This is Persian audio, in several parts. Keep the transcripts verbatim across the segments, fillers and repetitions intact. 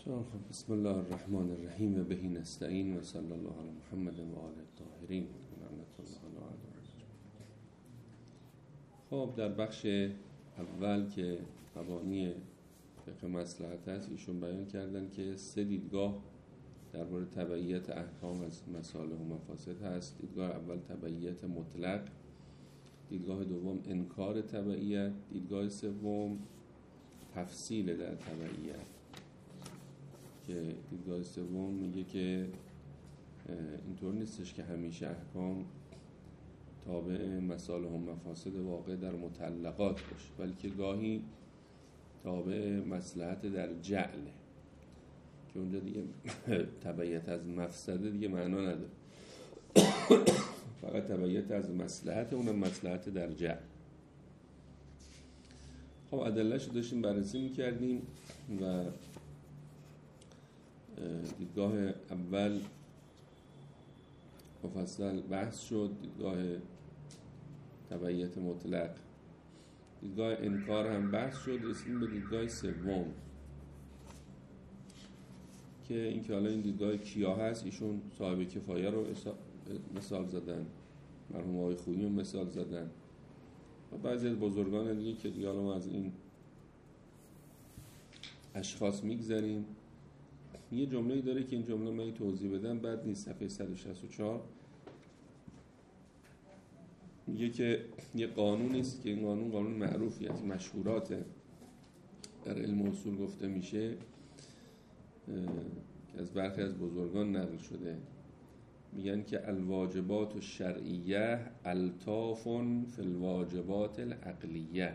خب بسم الله الرحمن الرحیم و بهی نستعین و صلی الله علی محمد و آله الطاهرین و لعنت الله علی اعدائهم. خب در بخش اول که مبانی فقه مصلحت است، ایشون بیان کردن که سه دیدگاه درباره تبعیت احکام از مصالح و مفاسد هست. دیدگاه اول تبعیت مطلق، دیدگاه دوم انکار تبعیت، دیدگاه سوم تفصیل در تبعیت که دیدگاه سوم میگه که اینطور نیستش که همیشه احکام تابع مصالح و مفاسد واقع در متعلقات باشه، بلکه گاهی تابع مصلحت در جعله که اونجا دیگه تبعیت از مفسده دیگه معنا نداره، فقط تبعیت از مصلحت، اونم مصلحت در جعل. خب ادله‌شو داشتیم بررسی میکردیم و دیدگاه اول مفصل بحث شد، دیدگاه تبعیت مطلق، دیدگاه انکار هم بحث شد، رسیدیم به دیدگاه سوم که این که حالا این دیدگاه کیا هست. ایشون صاحب کفایه رو مثال زدن، مرحوم آقای خویی رو مثال زدن و بعضی از بزرگان دیگه که دیگه ما از این اشخاص میگذریم. یه جمله‌ای داره که این جمله من توضیح بدم بعد نیست، صفحه صد و شصت و چهار میگه که یه قانونی است که این قانون قانون معروفی است، مشهوراته، در علم اصول گفته میشه که از برخی از بزرگان نقل شده. میگن که الواجبات الشرعیه الطاف فی الواجبات العقلیه.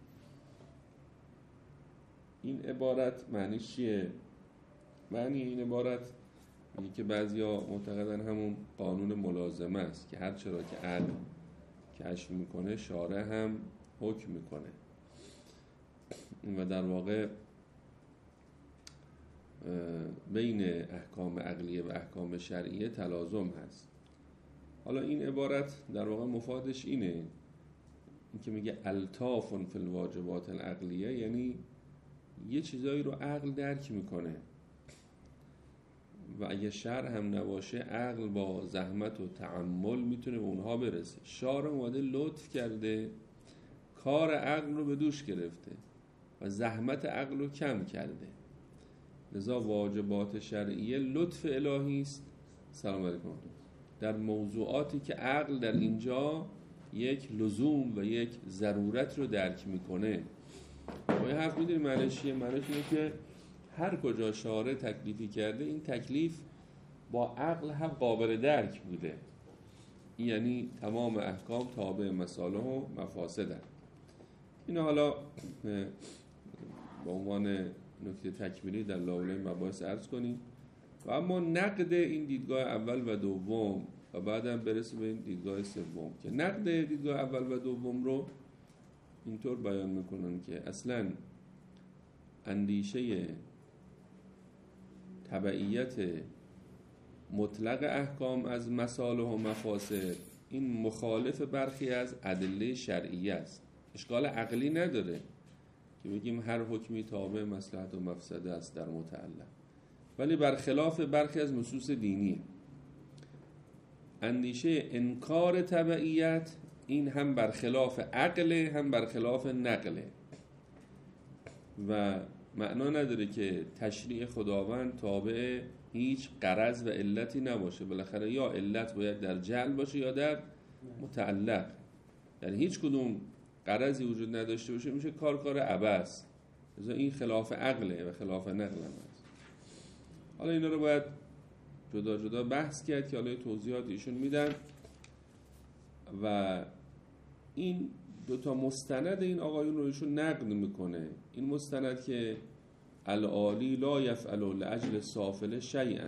این عبارت معنی چیه؟ معنی این عبارت میگه که بعضیا معتقدن همون قانون ملازمه است که هر چرا که عقل کشف میکنه شارع هم حکم میکنه و در واقع بین احکام عقلیه و احکام شرعیه تلازم هست. حالا این عبارت در واقع مفادش اینه، این که میگه الطاف فی الواجبات العقلیه، یعنی یه چیزایی رو عقل درک میکنه و اگه شرع هم نباشه عقل با زحمت و تأمل میتونه به اونها برسه. شارع اومده لطف کرده، کار عقل رو به دوش گرفته و زحمت عقل رو کم کرده، لذا واجبات شرعیه لطف الهی است. سلام علیکم. در موضوعاتی که عقل در اینجا یک لزوم و یک ضرورت رو درک میکنه. ما یه حرف میدونیم معنیش چیه؟ معنیش اینه که هر کجا شارع تکلیفی کرده این تکلیف با عقل هم قابل درک بوده، یعنی تمام احکام تابع مصالح و مفاسدن. اینو حالا به عنوان نکته تکمیلی در لاوله مباحث عرض کنیم و اما نقد این دیدگاه اول و دوم و بعدم برسیم به این دیدگاه سوم که نقد دیدگاه اول و دوم رو اینطور بیان میکنن که اصلا اندیشه تبعیت مطلق احکام از مصالح و مفاسد این مخالف برخی از ادله شرعیه است. اشکال عقلی نداره که بگیم هر حکمی تابع مصلحت و مفسده است در متعلق، ولی برخلاف برخی از نصوص دینی. اندیشه انکار تبعیت این هم برخلاف عقله هم برخلاف نقله و معنا نداره که تشریع خداوند تابع هیچ غرض و علتی نباشه. بالاخره یا علت باید در جعل باشه یا در متعلق، یعنی هیچ کدوم غرضی وجود نداشته باشه میشه کار کار عبث. لذا این خلاف عقله و خلاف نقل هم هست. حالا اینا رو باید جدا جدا بحث کرد که حالا توضیحات ایشون میدن و این دوتا مستند این آقایون رو ایشون نقد میکنه. این مستند که العالی لا یفعل لاجل سافل شیئا،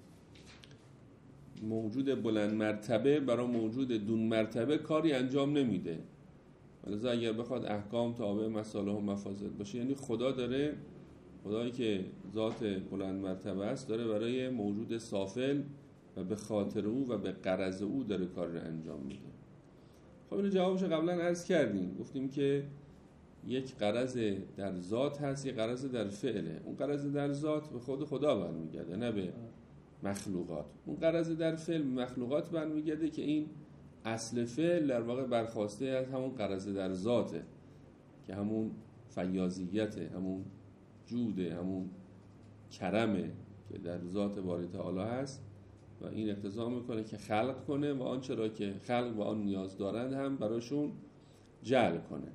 موجود بلند مرتبه برای موجود دون مرتبه کاری انجام نمیده، ولذا اگر بخواد احکام تابع مصالح و مفاسد باشه، یعنی خدا داره، خدایی که ذات بلند مرتبه است داره برای موجود سافل و به خاطر او و به غرض او داره کار رو انجام میده. خب اینو جوابش قبلا عرض کردیم، گفتیم که یک غرض در ذات هست، یک غرض در فعله. اون غرض در ذات به خود خدا برمیگرده، نه به مخلوقات. اون غرض در فعل مخلوقات برمیگرده که این اصل فعل در واقع برخواسته از همون غرض در ذاته که همون فیاضیته، همون جوده، همون کرمه که در ذات باری تعالی هست و این اقتضا میکنه که خلق کنه و آنچه را که خلق و آن نیاز دارند هم براشون جعل کنه.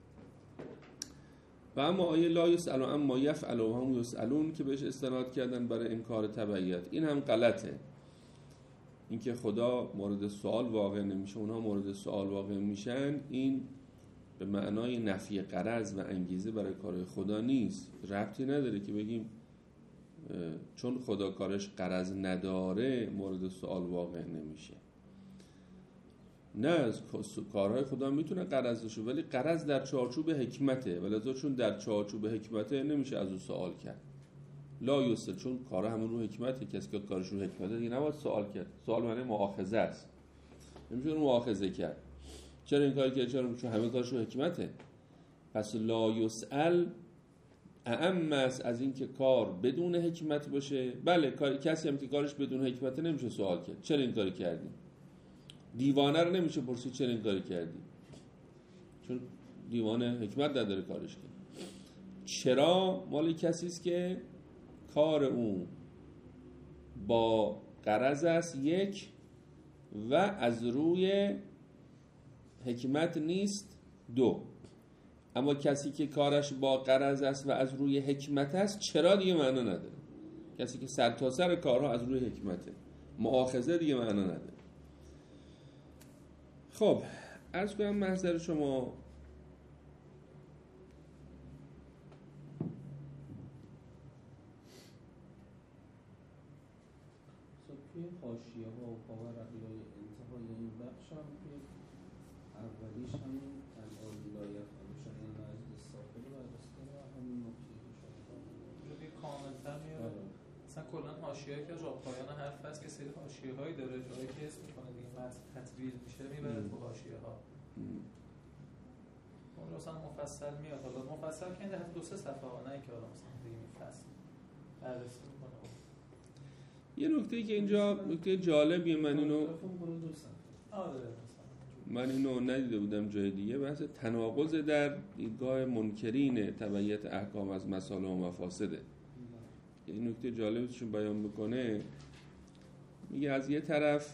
و اما آیه لا یسأل عما یفعل و هم یسألون که بهش استناد کردن برای انکار تبعیت، این هم غلطه. اینکه خدا مورد سوال واقع نمیشه، اونها مورد سوال واقع میشن، این به معنای نفی غرض و انگیزه برای کار خدا نیست. ربطی نداره که بگیم چون خدا کارش غرض نداره مورد سوال واقع نمیشه. نه، از کارهای خدا میتونه غرض داشته ولی غرض در چارچوب حکمته، ولذا چون در چارچوب حکمته نمیشه از او سوال کرد. لا یسأل، چون کار همون رو حکمته، کسی که کارش رو حکمته دیگه نباید سوال کرد. سوال معنی مؤاخذه است، نمیشه مؤاخذه کرد. چرا این کاری کرد؟ چرا؟ چون همه کارش رو حکمته. پس لا یسأل اعم است از این که کار بدون حکمت باشه. بله، کسی هم که کارش بدون حکمته نمیشه سوال کرد چرا این کاری کردی. دیوانه رو نمیشه پرسید چرا این کاری کردی، چون دیوانه حکمت نداره کارش کرد. چرا مال کسی است که کار اون با غرض است یک و از روی حکمت نیست دو. اما کسی که کارش با غرض است و از روی حکمت است چرا دیگه معنا نداره. کسی که سر تا سر کارها از روی حکمته، مؤاخذه دیگه معنا نداره. خب عرض کنم محضر شما توی حاشیه ها و پاورقیای انتهای این بخش هم که اولیش همین الان لایت همشون این مجلس ساخل و برسته و همین نکته که شما جدی کاملتر میاره. مثلا کلان حاشیه که جا پایان حرف هست که سری حاشیه هایی داره، جایی که اسم میکنه دیگه متن تطویل میشه میبره تو حاشیه ها. اون مثلا مفصل میاد، حالا مفصل که این دفعه دو سه صفحه ها، نه که حالا مثلا دیگه فصل بررسی میکنه. یه نکته که اینجا نکته جالبیه، من اینو من اینو ندیده بودم جای دیگه، بحث تناقض در دیدگاه منکرین تبعیت احکام از مصالح و مفاسده. این نکته جالبیشون بیان میکنه، میگه از یه طرف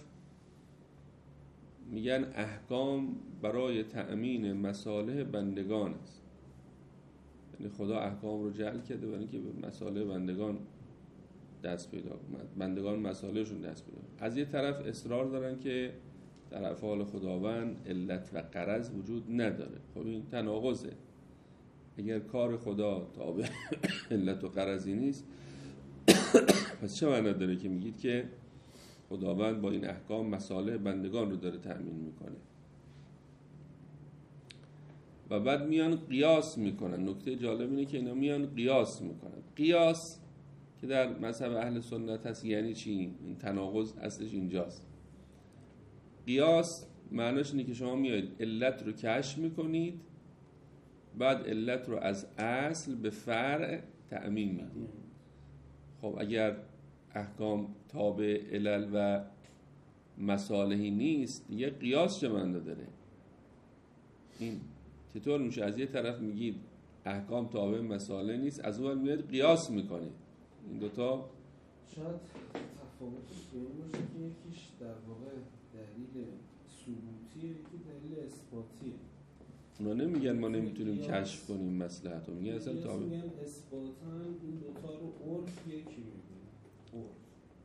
میگن احکام برای تأمین مصالح بندگان است، یعنی خدا احکام رو جعل کرده برای اینکه به مصالح بندگان دست پیدا کنند، بندگان مصالحشون دست پیدا کنند. از یه طرف اصرار دارن که در افعال خداوند علت و غرض وجود نداره. خب این تناقضه. اگر کار خدا تابع علت و غرضی نیست پس چه معنی داره که میگید که خداوند با این احکام مصالح بندگان رو داره تأمین میکنه؟ و بعد میان قیاس میکنن. نکته جالب اینه که اینا میان قیاس میکنن. قیاس که در مذهب اهل سنت هست یعنی چی؟ این تناقض اصلش اینجاست. قیاس معناش اینه که شما میایید علت رو کشف میکنید، بعد علت رو از اصل به فرع تأمین میدید. خب اگر احکام تابع علل و مصالحی نیست دیگه قیاس چه معنی داره؟ این چطور میشه؟ از یه طرف میگید احکام تابع مصالح نیست، از اون میاد قیاس میکنه. این دوتا شاید تفاوتش به این باشه که یکیش در واقع دلیل ثبوتیه، یکی دلیل اثباتیه. اونا نمیگن ما نمیتونیم کشف کنیم مصلحت رو، میگن اصلا تابع. میگن اثباتاً این دوتا رو عرف یکی میبینه، عرف.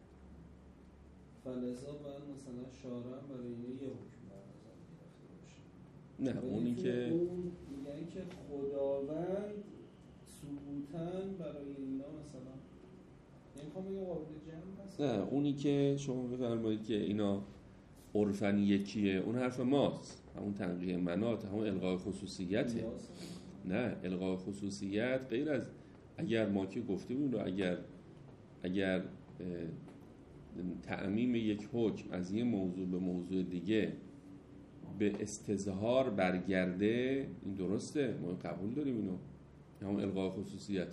فلذا باید مثلا شارع برای اینه یه حکم در نظر گرفته باشه. نه اونی که اون میگن که خداوند ثبوتاً برای اینا مثلا نمیخوام بگم قابل جمع هست. نه اونی که شما بفرمایید که اینا عرفن یکیه، اون حرف ماست، همون تنقیه منات، همون الغای خصوصیته. نه الغای خصوصیت غیر از اگر ما که گفته بودیم رو اگر اگر تعمیم یک حکم از یه موضوع به موضوع دیگه به استظهار برگرده، این درسته، ما قبول داریم اینو، همون الغای خصوصیت.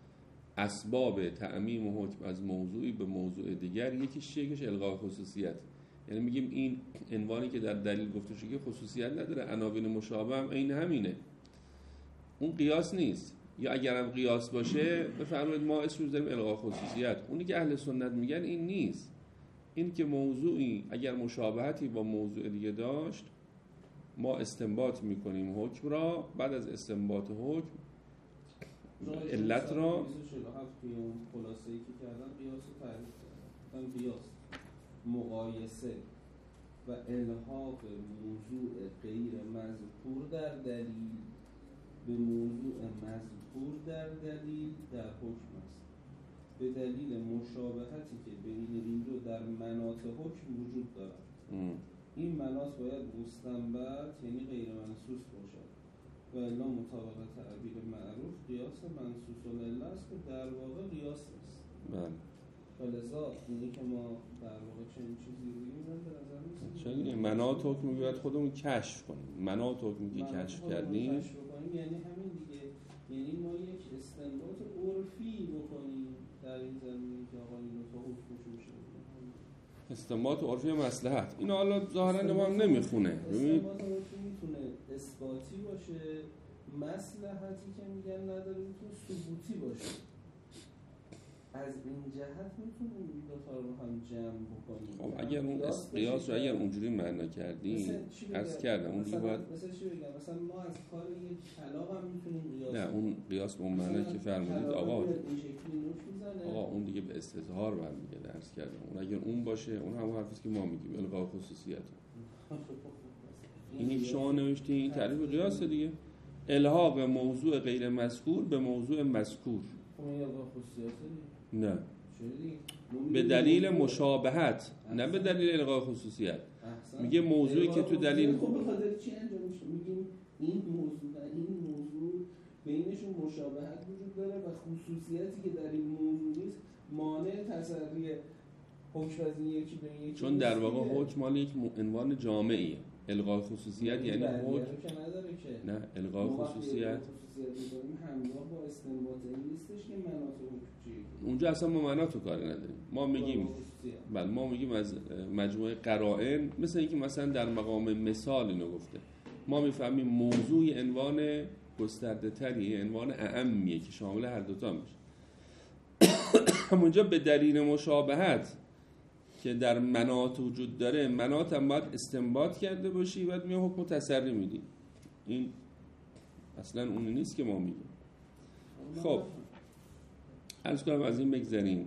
اسباب تعمیم حکم از موضوعی به موضوع دیگر یکیش یکیش الغای خصوصیت، یعنی میگیم این عنوانی که در دلیل گفته شده که خصوصیت نداره، عناوین مشابه هم عین همینه، اون قیاس نیست. یا اگر هم قیاس باشه بفرمایید ما اسمش داریم الغای خصوصیت. اونی که اهل سنت میگن این نیست، این که موضوعی اگر مشابهتی با موضوع دیگه داشت ما استنباط میکنیم حکم را، بعد از استنباط حکم علت را خلاصه‌ای که کردن قیاس و تعریف کردن. قیاس مقایسه و الحاق موضوع غیر مذکور در دلیل به موضوع مذکور در دلیل در حکم است، به دلیل مشابهتی که بین این دو در مناط حکم وجود دارد. ام. این مناط باید مستنبط یعنی غیر منصوص باشد و الا مطابق تعبیر معروف قیاس منصوص العله است که در واقع قیاس نیست. بله. ولذا اینی که ما در واقع چنین چیزی رو بگیم به نظر نیست. چون مناط حکم باید خودمون کشف کنیم. مناط حکمی که کشف کردیم کشف کنیم یعنی همین دیگه، یعنی ما یک استنباط عرفی بکنیم در این زمینه که آقا این دو تا حکمش میشه. استنباط عرفی مصلحت. این حالا ظاهرا ما هم نمیخونه. استنباط عرفی میتونه اثباتی باشه، مصلحتی که میگن نداره میتونه ثبوتی باشه. از این جهت میتونیم این دو تا رو هم جمع بکنیم. خب اگر اون قیاس رو اگر اونجوری معنا کردیم، عرض کردم اون دیگه باید مثلا چی بگم؟ مثلا ما از کار یک کلاغ هم میتونیم قیاس. نه اون قیاس به اون معنی که فرمودید آقا این شکلی نوش میزنه. آقا اون دیگه به استظهار برمیگرده، عرض کردم. اون اگر اون باشه اون هم حرفی که ما میگیم الغای خصوصیت. اینی که شما نوشتین این تعریف قیاس دیگه. الحاق موضوع غیر مذکور به موضوع مذکور. خب این الغای خصوصیت نه به دلیل مشابهت، نه به دلیل الغای خصوصیت. میگه موضوعی که تو دلیل خب به خاطر چی انجام میشه؟ میگیم این موضوع و این موضوع بینشون مشابهت وجود داره و خصوصیتی که در این موضوع نیست مانع تسری حکم از این یکی به این یکی. چون در واقع حکم مال یک عنوان جامعیه. الغای خصوصیت یعنی حکم که نداره که نه الغای خصوصیت همراه با استنباط این نیستش که مناط حکم چیه. اونجا اصلا ما مناط رو کاری نداریم. ما میگیم بله ما میگیم از مجموعه قرائن، مثل اینکه مثلا در مقام مثال اینو گفته، ما میفهمیم موضوع عنوان گسترده تری، عنوان اعمیه که شامل هر دوتا میشه. همونجا به دلیل مشابهت که در مناط وجود داره، مناط هم باید استنباط کرده باشی بعد می حکم تسری میدی. این اصلا اون نیست که ما میگیم. خب عرض کنم از این بگذاریم.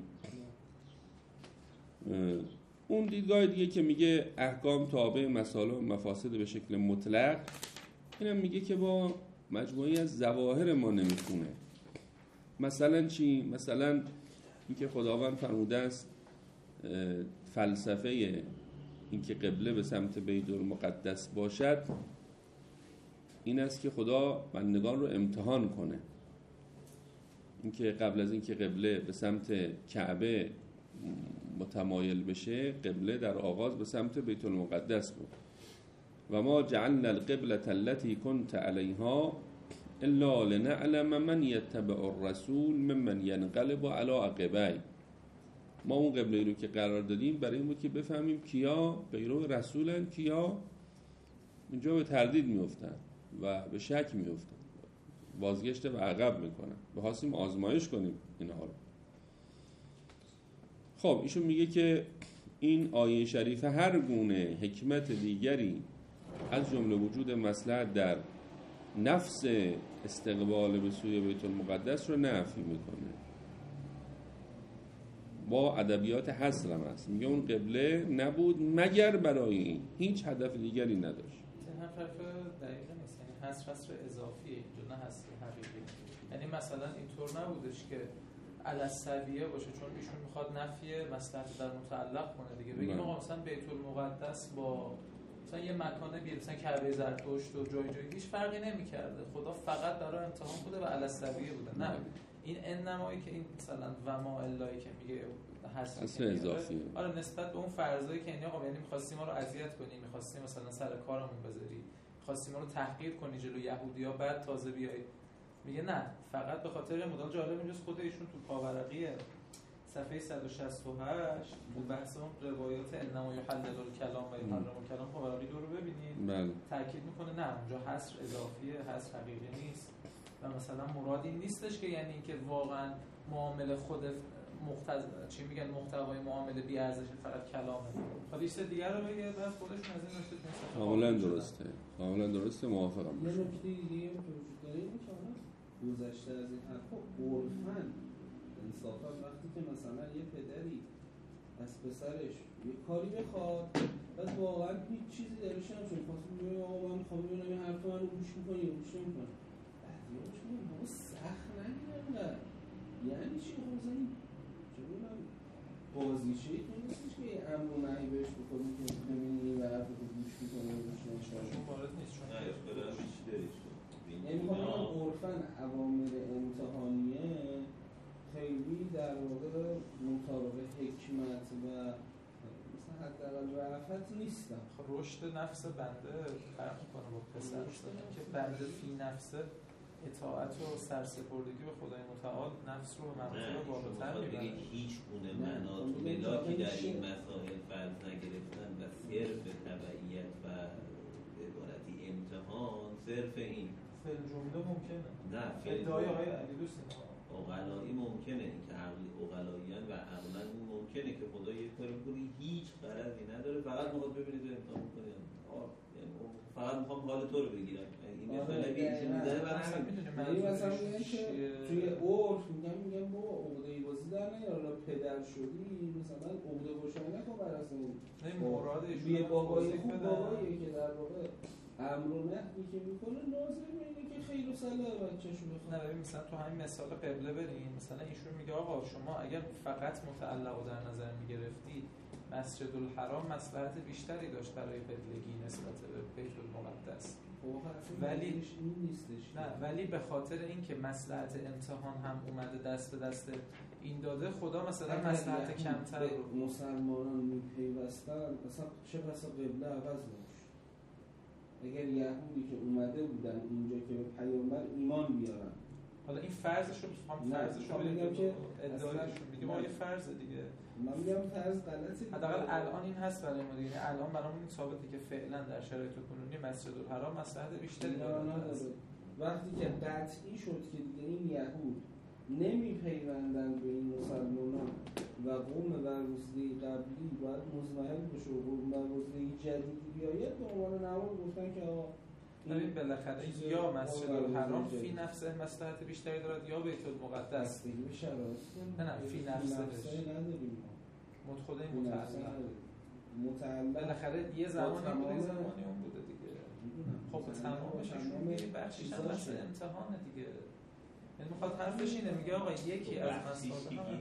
اون دیدگاه دیگه که میگه احکام تابع مصالح و مفاسد به شکل مطلق، اینم میگه که با مجموعی از ظواهر ما نمیخونه. مثلا چی؟ مثلا اینکه خداوند فرموده است فلسفه اینکه قبله به سمت بیت المقدس باشد این است که خدا بندگان رو امتحان کنه. اینکه قبل از اینکه قبله به سمت کعبه متمایل بشه، قبله در آغاز به سمت بیت المقدس بود. و ما جعلنا القبلة التي كنت عليها الا لنعلم من يتبع الرسول ممن ينقلب على عقبيه. ما اون قبله رو که قرار دادیم برای این بود که بفهمیم کیا پیرو رسولن، کیا اینجا به تردید میافتن و به شک میافتن، بازگشت به عقب میکنن. بخواستیم آزمایش کنیم اینها رو. خب ایشون میگه که این آیه شریفه هر گونه حکمت دیگری از جمله وجود مصلحت در نفس استقبال به سوی بیت المقدس رو نفی میکنه. با ادبیات حصر هم هست، میگه اون قبله نبود مگر برای این، هیچ هدف دیگری نداشت. این حرف دقیقه نیست، یعنی حصر حصر اضافیه اینجا، نه حصر حقیقی. یعنی مثلا اینطور نبودش که الاسویه باشه، چون ایشون میخواد نفی مصلحت در متعلق کنه دیگه. بگیم آقا مثلا بیت المقدس با مثلا یه مکانه بیاد مثلا کعبه زرتشت و جای جای هیچ فرقی نمی‌کرده، خدا فقط برای امتحان بوده و الاسویه بوده. نه این انمایی که این مثلا و ما الهی که میگه حذف اصل اضافیه. آره نسبت به اون فرضایی که آقا یعنی می‌خواستی ما رو اذیت کنی، می‌خواستی مثلا سر کارمون بذاری، می‌خواستی ما رو تحقیر کنی جلو یهودی‌ها، بعد تازه بیای. میگه نه، فقط به خاطر مدل جالب اینجاست خود ایشون تو پاورقی صفحه صد و شصت و هشت تو بحث اون روایات انما یحلل الکلام و یحرم الکلام پاورقی دو رو ببینید. بله. تاکید میکنه نه اونجا حصر اضافیه، حصر حقیقی نیست و مثلا مراد این نیستش که یعنی اینکه واقعا معامله خود مقتض چی میگن محتوای معامله بی ارزش فقط کلامه. خب یه چیز دیگه رو بگه بعد خودشون از این نکته مثلا کاملا درسته. کاملا درسته، موافقم. یه نکته دیگه هم که وجود داره اینه که حالا گذشته از این حرفا عرفاً انصافا وقتی که مثلا یه پدری از پسرش یه کاری بخواد بعد واقعا هیچ چیزی درش نمیشه، خاصی میگه آقا من میخوام ببینم این حرف منو گوش میکنی یا گوش نمیکنی، بعضی‌هاش میگن بابا سخت نگیرن. یعنی چی؟ خب مثلا چه می‌دونم بازیچه تو نیستش که امر و نهی بهش بکنی که ببینی این حرف رو گوش میکنه یا گوش نمیکنه. چون وارد نیست، چون اختلاف بیشتری شد. یعنی میخوام عرفاً اوامر امتحانیه خیلی در واقع مطابق حکمت و مثلا حداقل رأفت نیستن. خب رشد نفس بنده فرق میکنه با پسر که بنده فی نفسه اطاعت و سرسپردگی به خدای متعال نفس رو مرتبه بالاتر میبره. هیچ گونه مناط و ملاکی در این مسائل فرض نگرفتن و صرف تبعیت و به عبارتی امتحان صرف این فعل جمله ممکنه. نه ادعای آقای علی دوست عقلایی ممکنه، این که عقلی عقلاییان و عقلا ممکنه که خدا یه کاری کنه هیچ غرضی نداره، فقط میخواد ببینید امتحان کنه، یعنی فقط میخوام حال تو رو بگیرم. این مثلا بیشتر میذاره برای همین. یعنی مثلا میگن که توی عرف میگن میگن بابا عقده بازی در نیار، پدر شدی مثلا عقده باشن نکن بر اساس این مراد ایشون یه بابای خوب باباییه که در واقع امر و نهی که میکنه لازم اینه که خیر و صلاح بچه‌شو بخواد. نه ببین مثلا تو همین مثال قبله بریم، مثلا ایشون میگه آقا شما اگر فقط متعلق رو در نظر میگرفتی مسجد الحرام مصلحت بیشتری داشت برای قبلگی نسبت به بیت المقدس، ولی این نیستش. نه ولی به خاطر اینکه مصلحت امتحان هم اومده دست به دست این داده، خدا مثلا مصلحت کمتر رو مسلمانان میپیوستن مثلا چه بسا قبله عوض نمیشه. اگر یهودی که اومده بودن اینجا که به پیامبر ایمان بیارن، حالا این فرضش رو هم فرضش رو میگم که ادعایشون میگه ما یه فرض دیگه، من میگم فرض غلطه. حداقل الان این هست برای ما دیگه، الان برامون این ثابته که فعلا در شرایط کنونی مسجد الحرام مصلحت بیشتری داره. وقتی که قطعی شد که دیگه این یهود نمیپیوندن به این مسلمانان و قوم برگزیده قبلی باید مزمحل بشه و قوم برگزیده جدیدی بیاید، به عنوان نماد گفتن که آقا این بالاخره یا مسجد الحرام فی نفسه مصلحت بیشتری دارد یا بیت المقدس. دیگه به شرایط نه نه فی نفسه نداریم ما خود این متعلق متعلق بالاخره یه زمانی بوده یه زمانی اون بوده دیگه. خب تمامش شون بخشیش هم مثل امتحانه دیگه. یعنی میخواد حرفش اینه، میگه آقا یکی از مسائل هم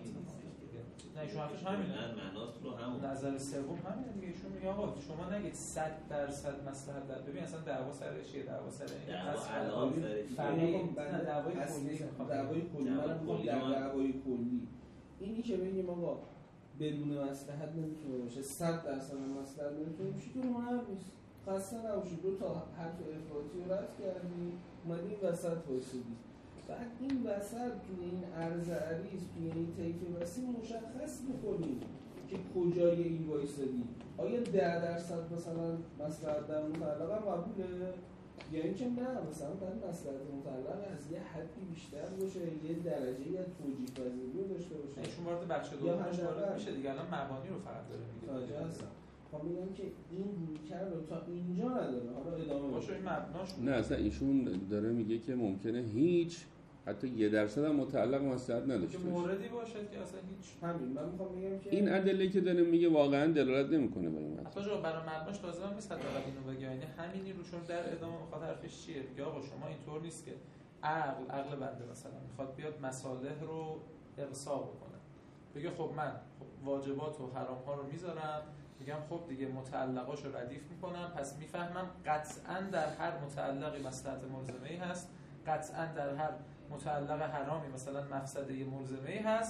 نه ایشون حرفش همینه، مناط رو همون نظر سوم همینه دیگه. ایشون میگه آقا شما نگید صد درصد مصلحت در ببین اصلا دعوا سر چیه، دعوا سر این دعوا الان سر نه دعوای کلی دعوای کلی من در دعوای کلی اینی که بگیم آقا بدون مصلحت نمیتونه باشه، صد درصد مصلحت نمیتونه باشه، تو هنر نیست. خسته نباشی دو تا حرف افراطی رو رد کردی اومدی این وسط وایسادی، بعد این وسط توی این عرض عریض توی این طیف وسیع مشخص بکنی که کجای این وایسادی. آیا ده درصد مثلا مصلحت در مطلقه قبوله یا اینکه نه مثلا باید مصلحت مطلق از یه حدی بیشتر باشه، یه درجه‌ای از توجیه پذیری رو داشته باشه. ایشون وارد بخش دومش وارد میشه دیگه، الان مبانی رو فقط داره میگه. تاجه هستم خب میگم که این رویکرد رو تا اینجا نداره، حالا ادامه باشه این مبناش. نه اصلا ایشون داره میگه که ممکنه هیچ حتی یه درصد هم متعلق مصلحت نداشته باشه، موردی باشد که اصلا هیچ. همین من میخوام بگم که این ادله که داره میگه واقعا دلالت نمیکنه به این مطلب. حتی جو برای مبناش لازم هم نیست حتی اینو بگه، یعنی همینی رو چون در ادامه میخواد حرفش چیه، میگه آقا شما اینطور نیست که عقل عقل بنده مثلا میخواد بیاد مصالح رو اقصا بکنه، بگه خب من خب واجبات و حرام ها رو میذارم، میگم خب دیگه متعلقاشو ردیف میکنم، پس میفهمم قطعاً در هر متعلقی مصلحت ملزمه‌ای هست، قطعاً در هر متعلق حرامی مثلا مفسده ملزمه‌ای هست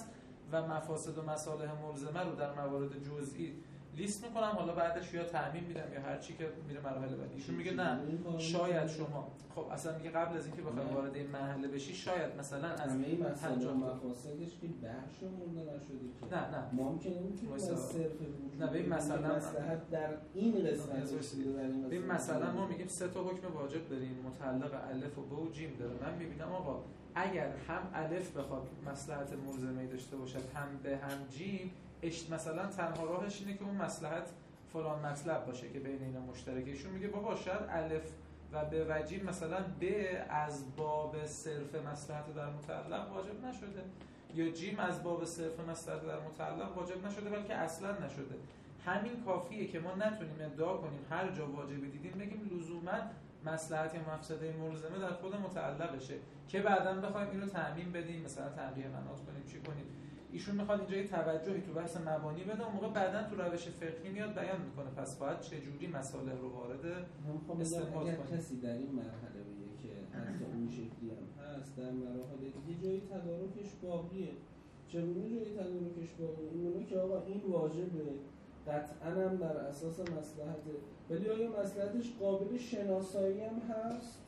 و مفاسد و مصالح ملزمه رو در موارد جزئی لیست میکنم، حالا بعدش یا تعمیم میدم یا هر چی که میره مراحل بعدی. ایشون میگه نه شاید شما خب اصلا میگه قبل از اینکه بخوای وارد این مرحله بشی شاید مثلا از همه این مسائل مفاسدش که بخش مونده نشده که نه نه ما که نمیتونیم از صرف وجود نه ببین مثلا مصلحت در این قسمت ببین مثلا ما میگیم سه تا حکم واجب داریم، متعلق الف و ب و جیم داره. من میبینم آقا اگر هم الف بخواد مصلحت ملزمه داشته باشد هم به هم جیم، اش مثلا تنها راهش اینه که اون مصلحت فلان مطلب باشه که بین اینا مشترکه. ایشون میگه بابا شاید الف و به و جیم مثلا به از باب صرف مصلحت در متعلق واجب نشده، یا جیم از باب صرف مصلحت در متعلق واجب نشده بلکه اصلا نشده. همین کافیه که ما نتونیم ادعا کنیم هر جا واجبی دیدیم بگیم لزوما مصلحت یا مفسده ملزمه در خود متعلقشه که بعداً بخوایم اینو تعمیم بدیم، مثلا تنبیه مناط کنیم چی کنیم. ایشون میخواد اینجا یه توجهی تو بحث مبانی بده، اون موقع بعداً تو روش فقهی میاد بیان میکنه پس باید چه جوری مسائل رو وارد استنباط اگر کنیم. کسی در این مرحله بگه که حتی اون شکلی هم هست، در مراحل دیگه جایی تدارکش باقیه. چگونه جایی تدارکش باقیه؟ اینونه که آقا این واجبه قطعاً هم بر اساس مصلحته، ولی آیا مصلحتش قابل شناسایی هم هست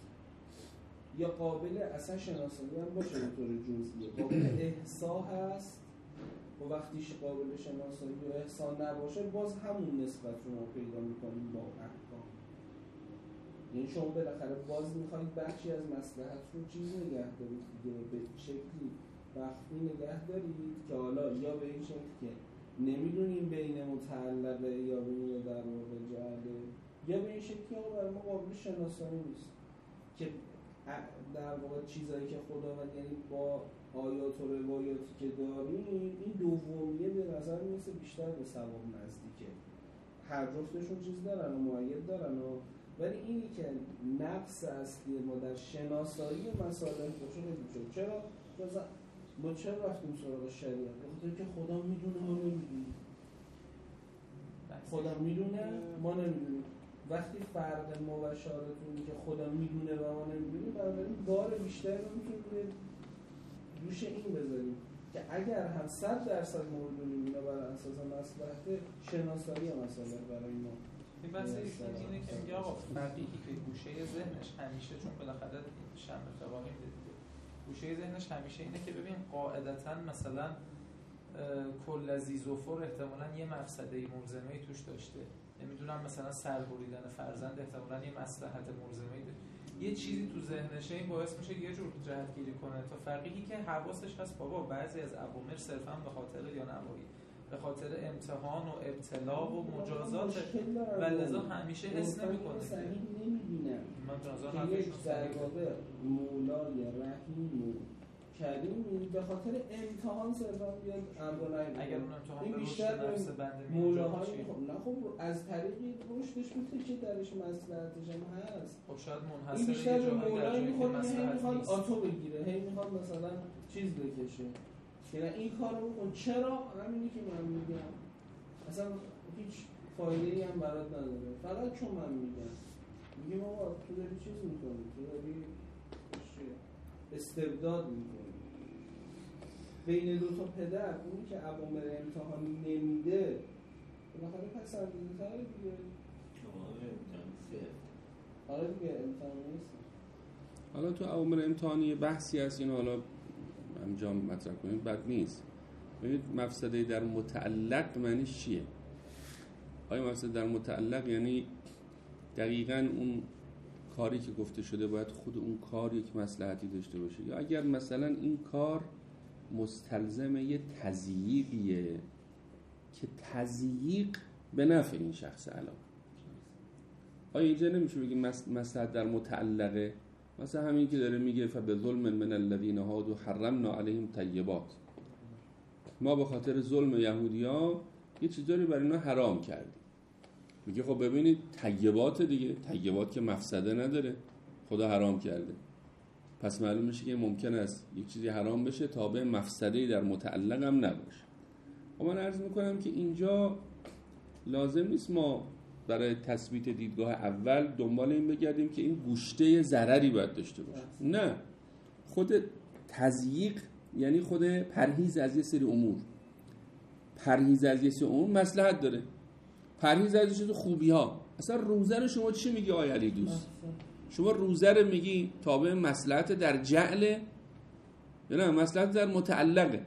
یا قابل اصلا شناسایی هم باشه به طور جزئیه، قابل احصا هست و وقتیش قابل شناسایی و احصا نباشه باز همون نسبت رو ما پیدا میکنیم با احکام. یعنی شما بالاخره باز میخواید بخشی از مصلحت رو چیز نگه دارید دیگه، به شکلی وقتی نگه دارید که حالا یا به این شکل که نمیدونیم بین متعلقه یا بین در واقع جعله، یا به این شکلی ها برای ما قابل شناسایی نیست که در واقع چیزایی که خداوند یعنی با آیات و روایاتی که داریم این دومیه به نظر میرسه بیشتر به ثواب نزدیکه. هر جفتشون چیز دارن و معید دارن و ولی اینی که نقص اصلی ما در شناسایی مسائل باشه نمیشه. چرا؟ ما چرا رفتیم سراغ شریعت؟ بخاطر که خدا میدونه ما نمیدونیم. خدا میدونه ما نمیدونیم. وقتی فرق ما و شارتون که خدا میدونه و ما نمیدونیم، بنابراین بار بیشتری رو میتونیم روش این بذاریم که اگر هم صد درصد ما بدونیم اینا برای اساس مصلحت شناسایی مسائل برای ما. این بحث اینه که میگه آقا فقیهی که گوشه ذهنش همیشه، چون بالاخره شمع فواهیم دیده، گوشه ذهنش همیشه اینه که ببین قاعدتاً مثلا کل ذی‌ظفر احتمالاً یه مفسده ملزمه‌ای توش داشته، نمیدونم مثلا سر بریدن فرزند احتمالاً یه مصلحت ملزمه‌ای داره، یه چیزی تو ذهنشه، این باعث میشه یه جور جهتگیری کنه. تا فقیهی که حواسش هست بابا بعضی از اوامر صرفاً به خاطر یا نوایی به خاطر امتحان و ابتلا و مجازات و لذا همیشه حس نمی‌کنه که صحیح نمی‌بینم من جزا که یک در واقع مولای رحیم و کریمی به خاطر امتحان صرفا بیاد امر نهی. اگر اون امتحان این به بیشتر نفس بنده مولاهای خب نه خب از طریقی رشدش میتونه که درش مصلحتش هم هست. خب شاید این منحصر بیشتر یه به جایی در مولای جایی که میخواد هی مصلحت میخواد نیست. آتو بگیره، هی میخواد مثلا چیز بکشه که این کارو بکن. چرا؟ همینی که من میگم اصلا هیچ فایده‌ای هم برات نداره، فقط چون من میگم میگم آقا تو داری چیز میکنی، تو داری استبداد میکنی بین دو تا پدر. اونی که اوامر امتحانی نمیده بالاخره پسندیده تره دیگه. آره دیگه امتحانی نیست. حالا تو اوامر امتحانی بحثی هست، اینو حالا انجام مطرح کنیم بد نیست. ببینید مفسده در متعلق معنیش چیه؟ آیا مفسده در متعلق یعنی دقیقاً اون کاری که گفته شده باید خود اون کار یک مصلحتی داشته باشه، یا اگر مثلا این کار مستلزم یه تضییقیه که تضییق به نفع این شخص علاوه، آیا اینجا نمیشه بگیم مصلحت در متعلقه؟ مثلا همین که داره میگه فبظلم من الذین هادوا حرمنا علیهم طیبات، ما به خاطر ظلم یهودی‌ها یه چیزایی برای اینا حرام کردیم. میگه خب ببینید طیبات دیگه، طیبات که مفسده نداره، خدا حرام کرده، پس معلوم میشه که ممکن است یک چیزی حرام بشه تابع مفسده‌ای در متعلق هم نباشه. و من عرض میکنم که اینجا لازم نیست ما برای تثبیت دیدگاه اول دنبال این بگردیم که این گوشته ضرری باید داشته باشه. نه، خود تضییق یعنی خود پرهیز از یه سری امور. پرهیز از یه سری امور مصلحت داره. پرهیز از چیز خوبی ها. اصلا روزه رو شما چی میگی آقای علی دوست؟ شما روزه رو میگی تابع مصلحت در جعل یا نه مصلحت در متعلقه؟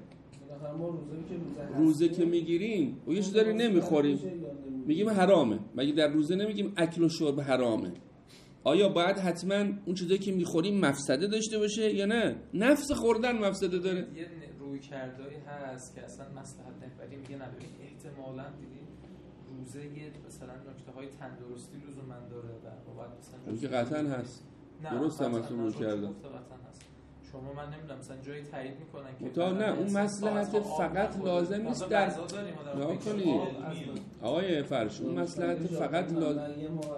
روزه که میگیریم و یه چیز داری نمیخوریم میگیم حرامه، مگه در روزه نمیگیم اکل و شرب حرامه؟ آیا باید حتما اون چیزایی که میخوریم مفسده داشته باشه یا نه؟ نفس خوردن مفسده داره. یه روی کردایی هست که اصلا مصلحت نهبری میگه نبید احتمالاً دیدیم روزه یه مثلا نکته های تندرستی لزوما داره و باید مثلا اون که قطعا هست. درست هم اصلا روی کردن شما من نمیدونم مثلا جایی تایید میکنن که متا نه اون مصلحت فقط لازم نیست در نگاه کنید آقای فرش اون مصلحت فقط لازم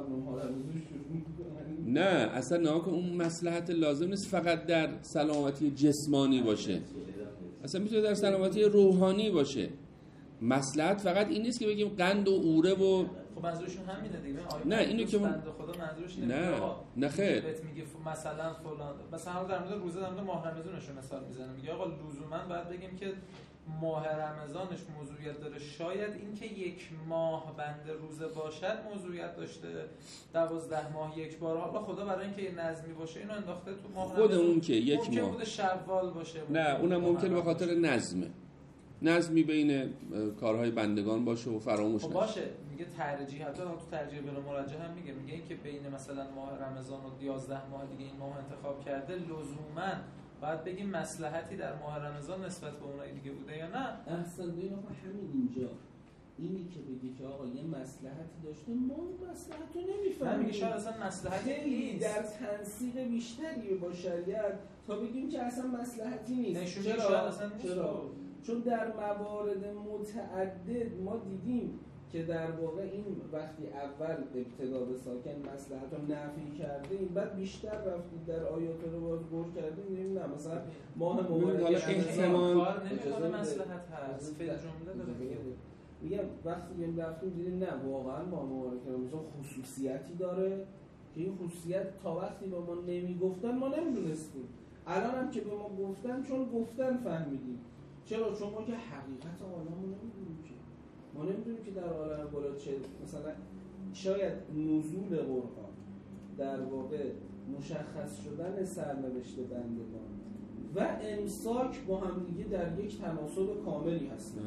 نه اصلا نگاه کن اون مصلحت لازم نیست فقط در سلامتی جسمانی باشه، اصلا میتونه در سلامتی روحانی باشه. مصلحت فقط این نیست که بگیم قند و اوره و خب منظورشون همینه دیگه. نه اینو که من خدا منظورش اینه نه نه خیر بهت میگه مثلا فلان مثلا در مورد روزه در مورد ماه رمضانش مثال میزنه میگه آقا لزوما باید بگیم که ماه رمضانش موضوعیت داره، شاید اینکه یک ماه بنده روزه باشد موضوعیت داشته، دوازده ماه یک بار. حالا خدا برای اینکه یه نظمی باشه اینو انداخته تو ماه خود اون که یک ممکن ماه بوده شوال باشه، نه اونم ممکنه به خاطر نظمه، نظمی بین کارهای بندگان باشه و فراموش نشه. خب باشه میگه ترجیح، حتی تو ترجیح بلا مرجح هم میگه میگه این که بین مثلا ماه رمضان و یازده ماه دیگه این ماه انتخاب کرده لزوما باید بگیم مصلحتی در ماه رمضان نسبت به اونایی دیگه بوده یا نه؟ احسن دیگه همین اینجا اینی که بگی که آقا یه مصلحتی داشته ما اون مصلحت رو نمیفهمیم، میگه شاید اصلا مصلحتی نیست در تنسیق بیشتری با شریعت تا بگیم که اصلا مصلحتی نیست. چرا؟ چرا؟ چون در موارد متعدد ما دیدیم که در واقع این وقتی اول ابتدا به ساکن مصلحت رو نفی کرده این بعد بیشتر رفتید در آیات رو باز گور کردیم می‌بینیم نه مثلا ماه مبارک احتمال نمی‌کنه مصلحت هست فعل جمله داره میگه میگم وقتی بیم رفتیم دیدیم نه واقعا ماه مبارک رمضان خصوصیتی داره که این خصوصیت تا وقتی به ما نمیگفتن ما نمیدونستیم، الان هم که به ما گفتن چون گفتن فهمیدیم. چرا؟ چون ما که حقیقت عالم رو نمیدونیم که ما نمیدونیم که در عالم بالا چه مثلا شاید نزول قرآن در واقع مشخص شدن سرنوشت بندگان و امساک با هم دیگه در یک تناسب کاملی هستن.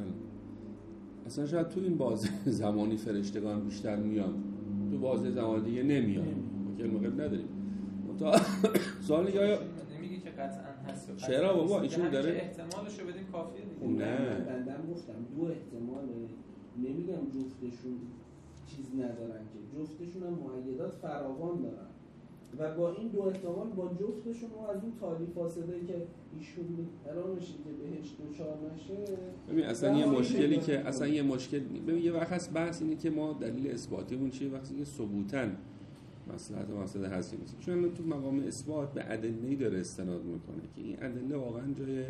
اصلا شاید تو این بازه زمانی فرشتگان بیشتر میان، تو بازه زمانی دیگه نمیان که علم غیب نداریم. سوال دیگه آیا نمیگی که قطعا هست؟ چرا بابا ایشون داره احتمالشو بدیم کافیه دیگه. نه بندم گفتم دو احتماله، نمیگم جفتشون چیز ندارن که جفتشون هم مؤیدات فراوان دارن و با این دو احتمال با جفتشون و از اون تالی فاصله که ایشون قرار نشه که بهش دوچار نشه. ببین اصلا یه مشکلی که اصلا یه مشکل ببین یه وقت هست بحث اینه که ما دلیل اثباتیمون چیه وقتی که ثبوتاً مصلحت و مفسده هستی نیست، چون تو مقام اثبات به ادله‌ای داره استناد میکنه که این ادله واقعا جای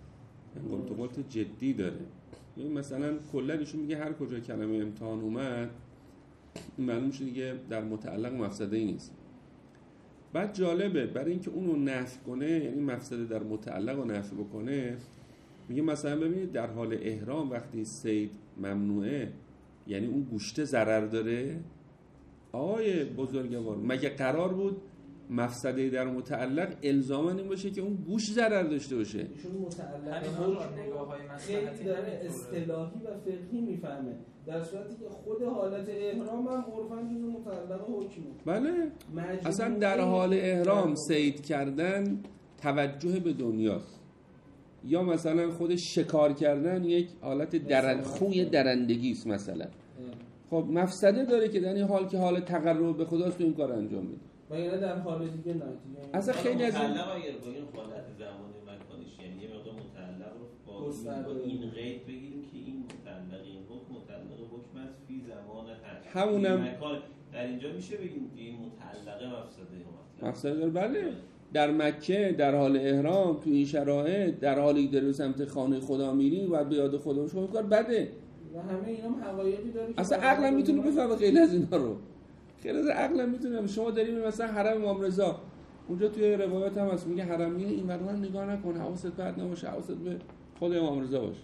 قلت جدی داره. ببین مثلا کلا ایشون میگه هر کجا کلمه امتحان اومد معلوم میشه دیگه در متعلق مفسده‌ای نیست. بعد جالبه برای اینکه اونو نفی کنه یعنی مفسده در متعلق رو نفی بکنه میگه مثلا ببینید در حال احرام وقتی صید ممنوعه یعنی اون گوشت ضرر داره. آقای بزرگوار مگه قرار بود مفسده در متعلق الزاما این باشه که اون گوشت ضرر داشته باشه؟ ایشون متعلق همین نگاه‌های مصلحتی داره اصطلاحی و فقهی میفهمه در صورتی که خود حالت احرام هم عرفاً جزء متعلق حکمه. بله اصلا در حال احرام صید کردن توجه به دنیاست یا مثلا خود شکار کردن یک حالت درند خوی درندگی است مثلا. خب مفسده داره که در این حال که حال تقرب به خداست تو این کار انجام میده و یعنی در حال دیگه نه اصلا خیلی از متعلق اگر با این حالت زمانی مکانش یعنی یه مقدار متعلق رو با این قید بگیریم که این متعلق این حکم متعلق حکم است فی زمان هست همونم مکان در اینجا میشه بگیم که این متعلقه مفسده یا مفسده داره. بله در مکه در حال احرام تو این شرایط در حالی که داری سمت خانه خدا میری و به یاد خدا باشی کار بده و همه اینا هم حقایقی داره که اصلا عقلم میتونه بفهمه خیلی از اینا رو خیلی از عقلم میتونه. شما داریم مثلا حرم امام رضا اونجا توی روایت هم هست میگه حرمیه این ورون نگاه نکن حواست پرت نباشه حواست به خود امام رضا باشه.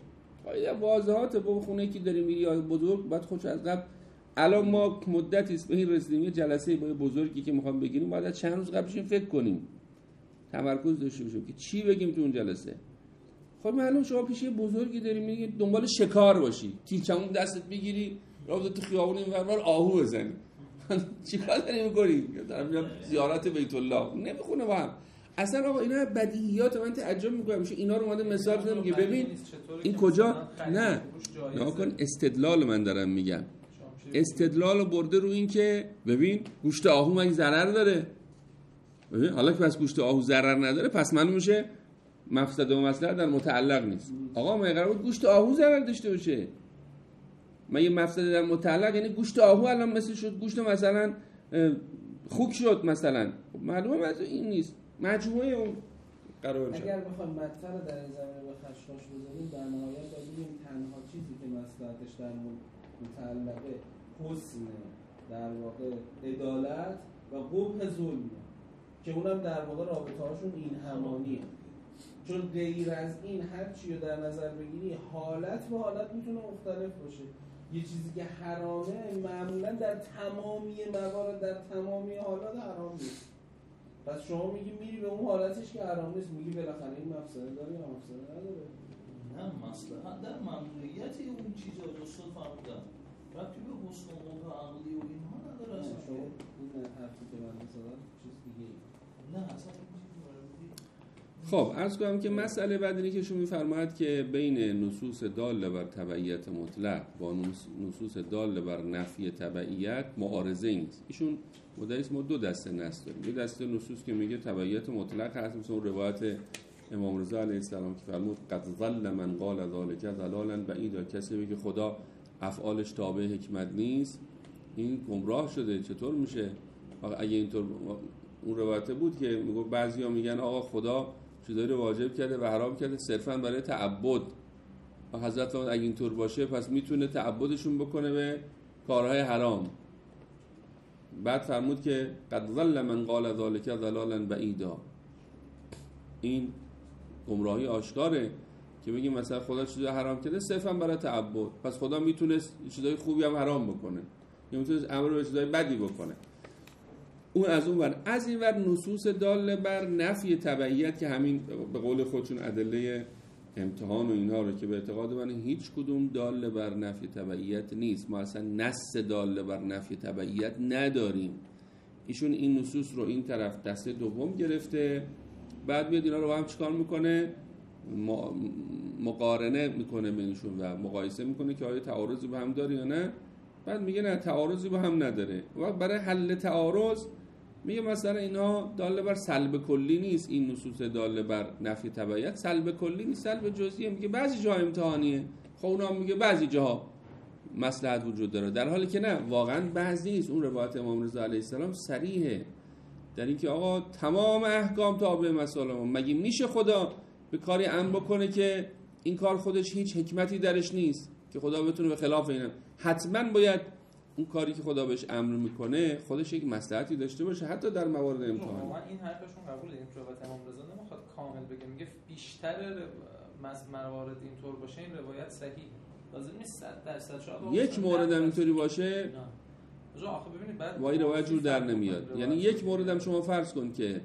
خیلی واضحاته. با خونه که داری میری یا بزرگ بعد خودش از قبل، الان ما مدتی است به این رسیدیم یه جلسه با بزرگی که میخوام بگیریم، بعد از چند روز قبلش فکر کنیم، تمرکز داشته باشیم که چی بگیم تو اون جلسه. خب معلوم شما پیش یه بزرگی داری میگی دنبال شکار باشی، تیرچمون دستت بگیری راه تو خیابون این ور آهو بزنی. چیکار داری می‌کنی؟ دارم زیارت بیت الله نمیخونه با هم. اصلا آقا اینا بدیهیات، من تعجب میکنم میشه اینا رو اومده مثال زدم که ببین این کجا نه ناکن استدلال من دارم میگم، استدلال برده رو این که ببین گوشت آهو مگه ضرر داره؟ ببین حالا که پس گوشت آهو ضرر نداره پس من میشه مفسد و مصلحت در متعلق نیست. آقا مگه قرار بود گوشت آهو ضرر داشته باشه؟ مگه مفسد در متعلق یعنی گوشت آهو الان مثل شد گوشت مثلا خوک شد مثلا؟ معلومه مثلا این نیست، مجموعه اون قرار شد. اگر بخوایم مدفع رو در این زمینه به خشخاش بزنیم در نهایت ببینیم تنها چیزی که مصلحتش در متعلقه حسن در واقع عدالت و قبح ظلم که اونم در واقع رابطه هاشون این همانیه، چون غیر از این هر چی رو در نظر بگیری حالت به حالت میتونه مختلف باشه. یه چیزی که حرامه معمولا در تمامی موارد در تمامی حالات حرام نیست. پس شما میگی میری به اون حالتش که حرام نیست، میگی بالاخره این مفسده داره یا مفسده نداره؟ نه مصلحت در ممنوعیت اون چیزا رسول فرمودن ربطی به حسن و قبح عقلی و اینها نداره. اصلا شما این حرفی که من زدم چیز دیگه نه اصلا. خب عرض کنم که مسئله بعد اینه که شما می‌فرماید که بین نصوص داله بر تبعیت مطلق با نصوص داله بر نفی تبعیت معارضه نیست. ایشون مدعیست ما دو دسته نص داریم، یه دسته نصوص که میگه تبعیت مطلق هست، مثل اون روایت امام رضا علیه السلام که فرمود قد ضل من قال ذلک ضلالا بعیدا، کسی میگه خدا افعالش تابع حکمت نیست این گمراه شده. چطور میشه؟ اگه اینطور اون روایت بود که میگه بعضیا میگن آقا خدا چیزایی رو واجب کرده و حرام کرده صرفاً برای تعبد، و حضرت اگه اینطور باشه پس میتونه تعبدشون بکنه به کارهای حرام. بعد فرمود که قد ضل من قال ذلک ضلالا بعیدا، این گمراهی آشکاره که بگیم مثلا خدا چیزی حرام کرده صرفاً برای تعبد، پس خدا میتونه چیزای خوبی هم حرام بکنه یا میتونه امر به چیزای بدی بکنه. اون از اون ور از این ور نصوص داله بر نفی تبعیت که همین به قول خودشون ادله امتحان و اینها رو که به اعتقاد من هیچ کدوم داله بر نفی تبعیت نیست، ما اصلا نص داله بر نفی تبعیت نداریم. ایشون این نصوص رو این طرف دسته دوم گرفته، بعد میاد اینا رو با هم چیکار میکنه؟ مقارنه میکنه بینشون و مقایسه میکنه که آیا تعارضی با هم داره یا نه. بعد میگه نه تعارضی با هم نداره. و برای حل تعارض میگه مثلا اینا داله بر سلب کلی نیست، این نصوص داله بر نفی تبعیت سلب کلی نیست، سلب جزئیه. میگه بعضی جاها امتحانیه، خب اونا میگه بعضی جاها مصلحت وجود داره، در حالی که نه واقعا بعضی نیست. اون روایت امام رضا علیه السلام صریحه در این که آقا تمام احکام تابع مسائل. مگه میشه خدا به کاری امر بکنه که این کار خودش هیچ حکمتی درش نیست که خدا بتونه به خلاف اینه؟ حتما باید اون کاری که خدا بهش امر میکنه خودش یک مصلحتی داشته باشه، حتی در موارد امتحان. من این حرفشون قبول داریم که روایت امام رضا نمیخواد کامل بگه، میگه بیشتر موارد اینطور باشه این روایت صحیح، لازم نیست صد درصد شاید یک مورد هم اینطوری باشه. نه آخه ببینید بعد وای روایت جور در نمیاد. یعنی یک مورد هم شما فرض کن که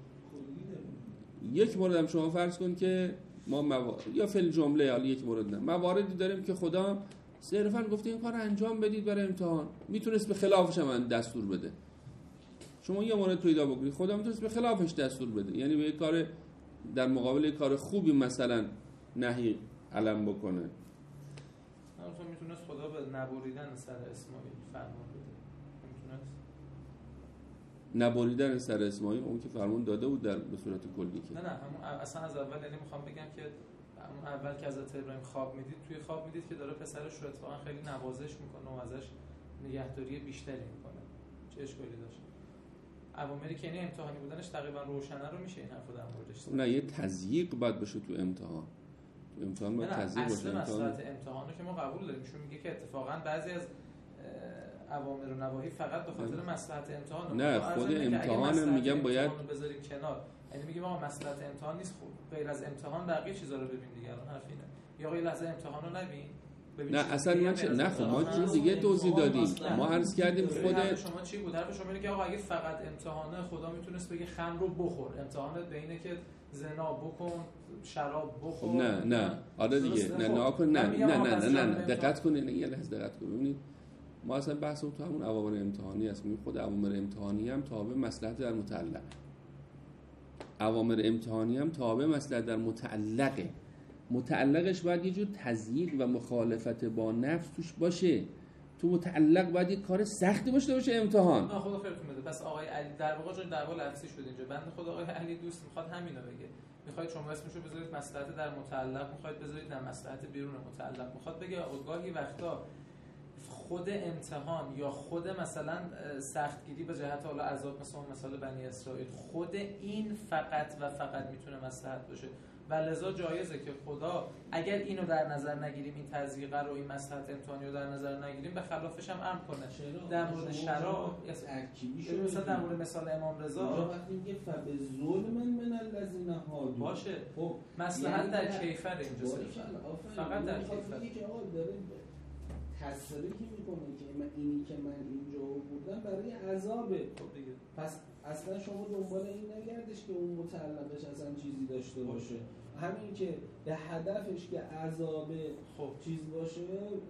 یک مورد هم شما فرض کن که ما مو... یا فل جمله حالا یک مورد نه مواردی داریم که خدا صرفاً گفته این کار انجام بدید برای امتحان، میتونست به خلافش هم دستور بده. شما یه مورد پیدا بکنید خدا میتونست به خلافش دستور بده، یعنی به یک کار در مقابل یک کار خوبی مثلا نهی علم بکنه. مثلا میتونست خدا به نبریدن سر اسماعیل فرمان بده، میتونست نبریدن سر اسماعیل اون که فرمان داده بود در به صورت کلی که نه نه همون اصلا از اول، یعنی میخوام بگم که اون اول که حضرت ابراهیم خواب میدید، توی خواب میدید که داره پسرش رو اتفاقا خیلی نوازش میکنه و ازش نگهداری بیشتری میکنه. چه اشکالی داشت؟ اوامری که یعنی امتحانی بودنش تقریبا روشنه رو میشه این حرفو در موردش زد. نه یه تضییق باید بشه تو امتحان. تو امتحان باید تضییق باشه. اصلا مسئله امتحان رو که ما قبول داریم. چون میگه که اتفاقا بعضی از اوامر و نواهی فقط به خاطر مصلحت امتحان. نه خود امتحان میگم باید بذاریم کنار. یعنی میگیم آقا مصلحت امتحان نیست، خوب غیر از امتحان بقیه چیزا رو ببین دیگه. الان حرف اینه یا آقا یه لحظه امتحان رو نبین. نه اصلا من چه نه خب ما چیز دیگه توضیح دادیم. ما عرض کردیم خود شما چی بود؟ حرف شما اینه که آقا اگه فقط امتحانه خدا میتونست بگه خمر رو بخور. امتحانت به اینه که زنا بکن، شراب بخور. نه نه آره دیگه نه نه کن نه نه نه نه نه دقت کنید یه لحظه دقت کنید. ببینید ما اصلا بحثمون تو همون اوامر امتحانی است. میگیم خود اوامر امتحانی هم تابع مصلحت در متعلق. اوامر امتحانی هم تابع مصلحت در متعلقه. متعلقش باید یه جور تضییق و مخالفت با نفس توش باشه. تو متعلق باید یه کار سختی باشه باشه امتحان. نه خدا خیرتون بده. پس آقای علی در واقع چون دعوا لفظی شد اینجا. بنده خدا آقای علی دوست میخواد همینو بگه. میخواید شما اسمشو بذارید مصلحت در متعلق، میخواید بذارید در مصلحت بیرون متعلق. میخواد بگه آقا گاهی وقتا خود امتحان یا خود مثلا سختگیری به جهت حالا عذاب مثلا مثال بنی اسرائیل، خود این فقط و فقط میتونه مصلحت باشه و لذا جایزه که خدا اگر اینو در نظر نگیریم، این تضییق رو، این مصلحت امتحانی رو در نظر نگیریم، به خلافش هم امر کنه. در مورد شراب ترکیبی شده مثلا در مورد مثال امام رضا وقتی میگه فبظلم من الذین هادوا باشه خب مصلحت در کیفر اینجا فقط در کیفر که آقا داره تصریح میکنه که من اینی که من اینجا بودم برای عذابه. خب دیگه پس اصلا شما دنبال این نگردش که اون متعلقش اصلا چیزی داشته باشه، همین که به هدفش که عذاب خب چیز باشه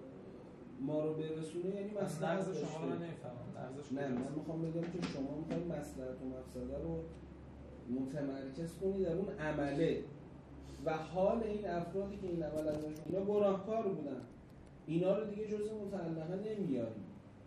ما رو برسونه، یعنی مصلحت شما رو من نمیفهمم. نه من میخوام بگم که شما میخواید مصلحت و مفسده رو متمرکز کنید در اون عمله و حال این افرادی که این عمل ازشون اینا گناهکار بودن، اینا رو دیگه جزء متعلقه نمیاریم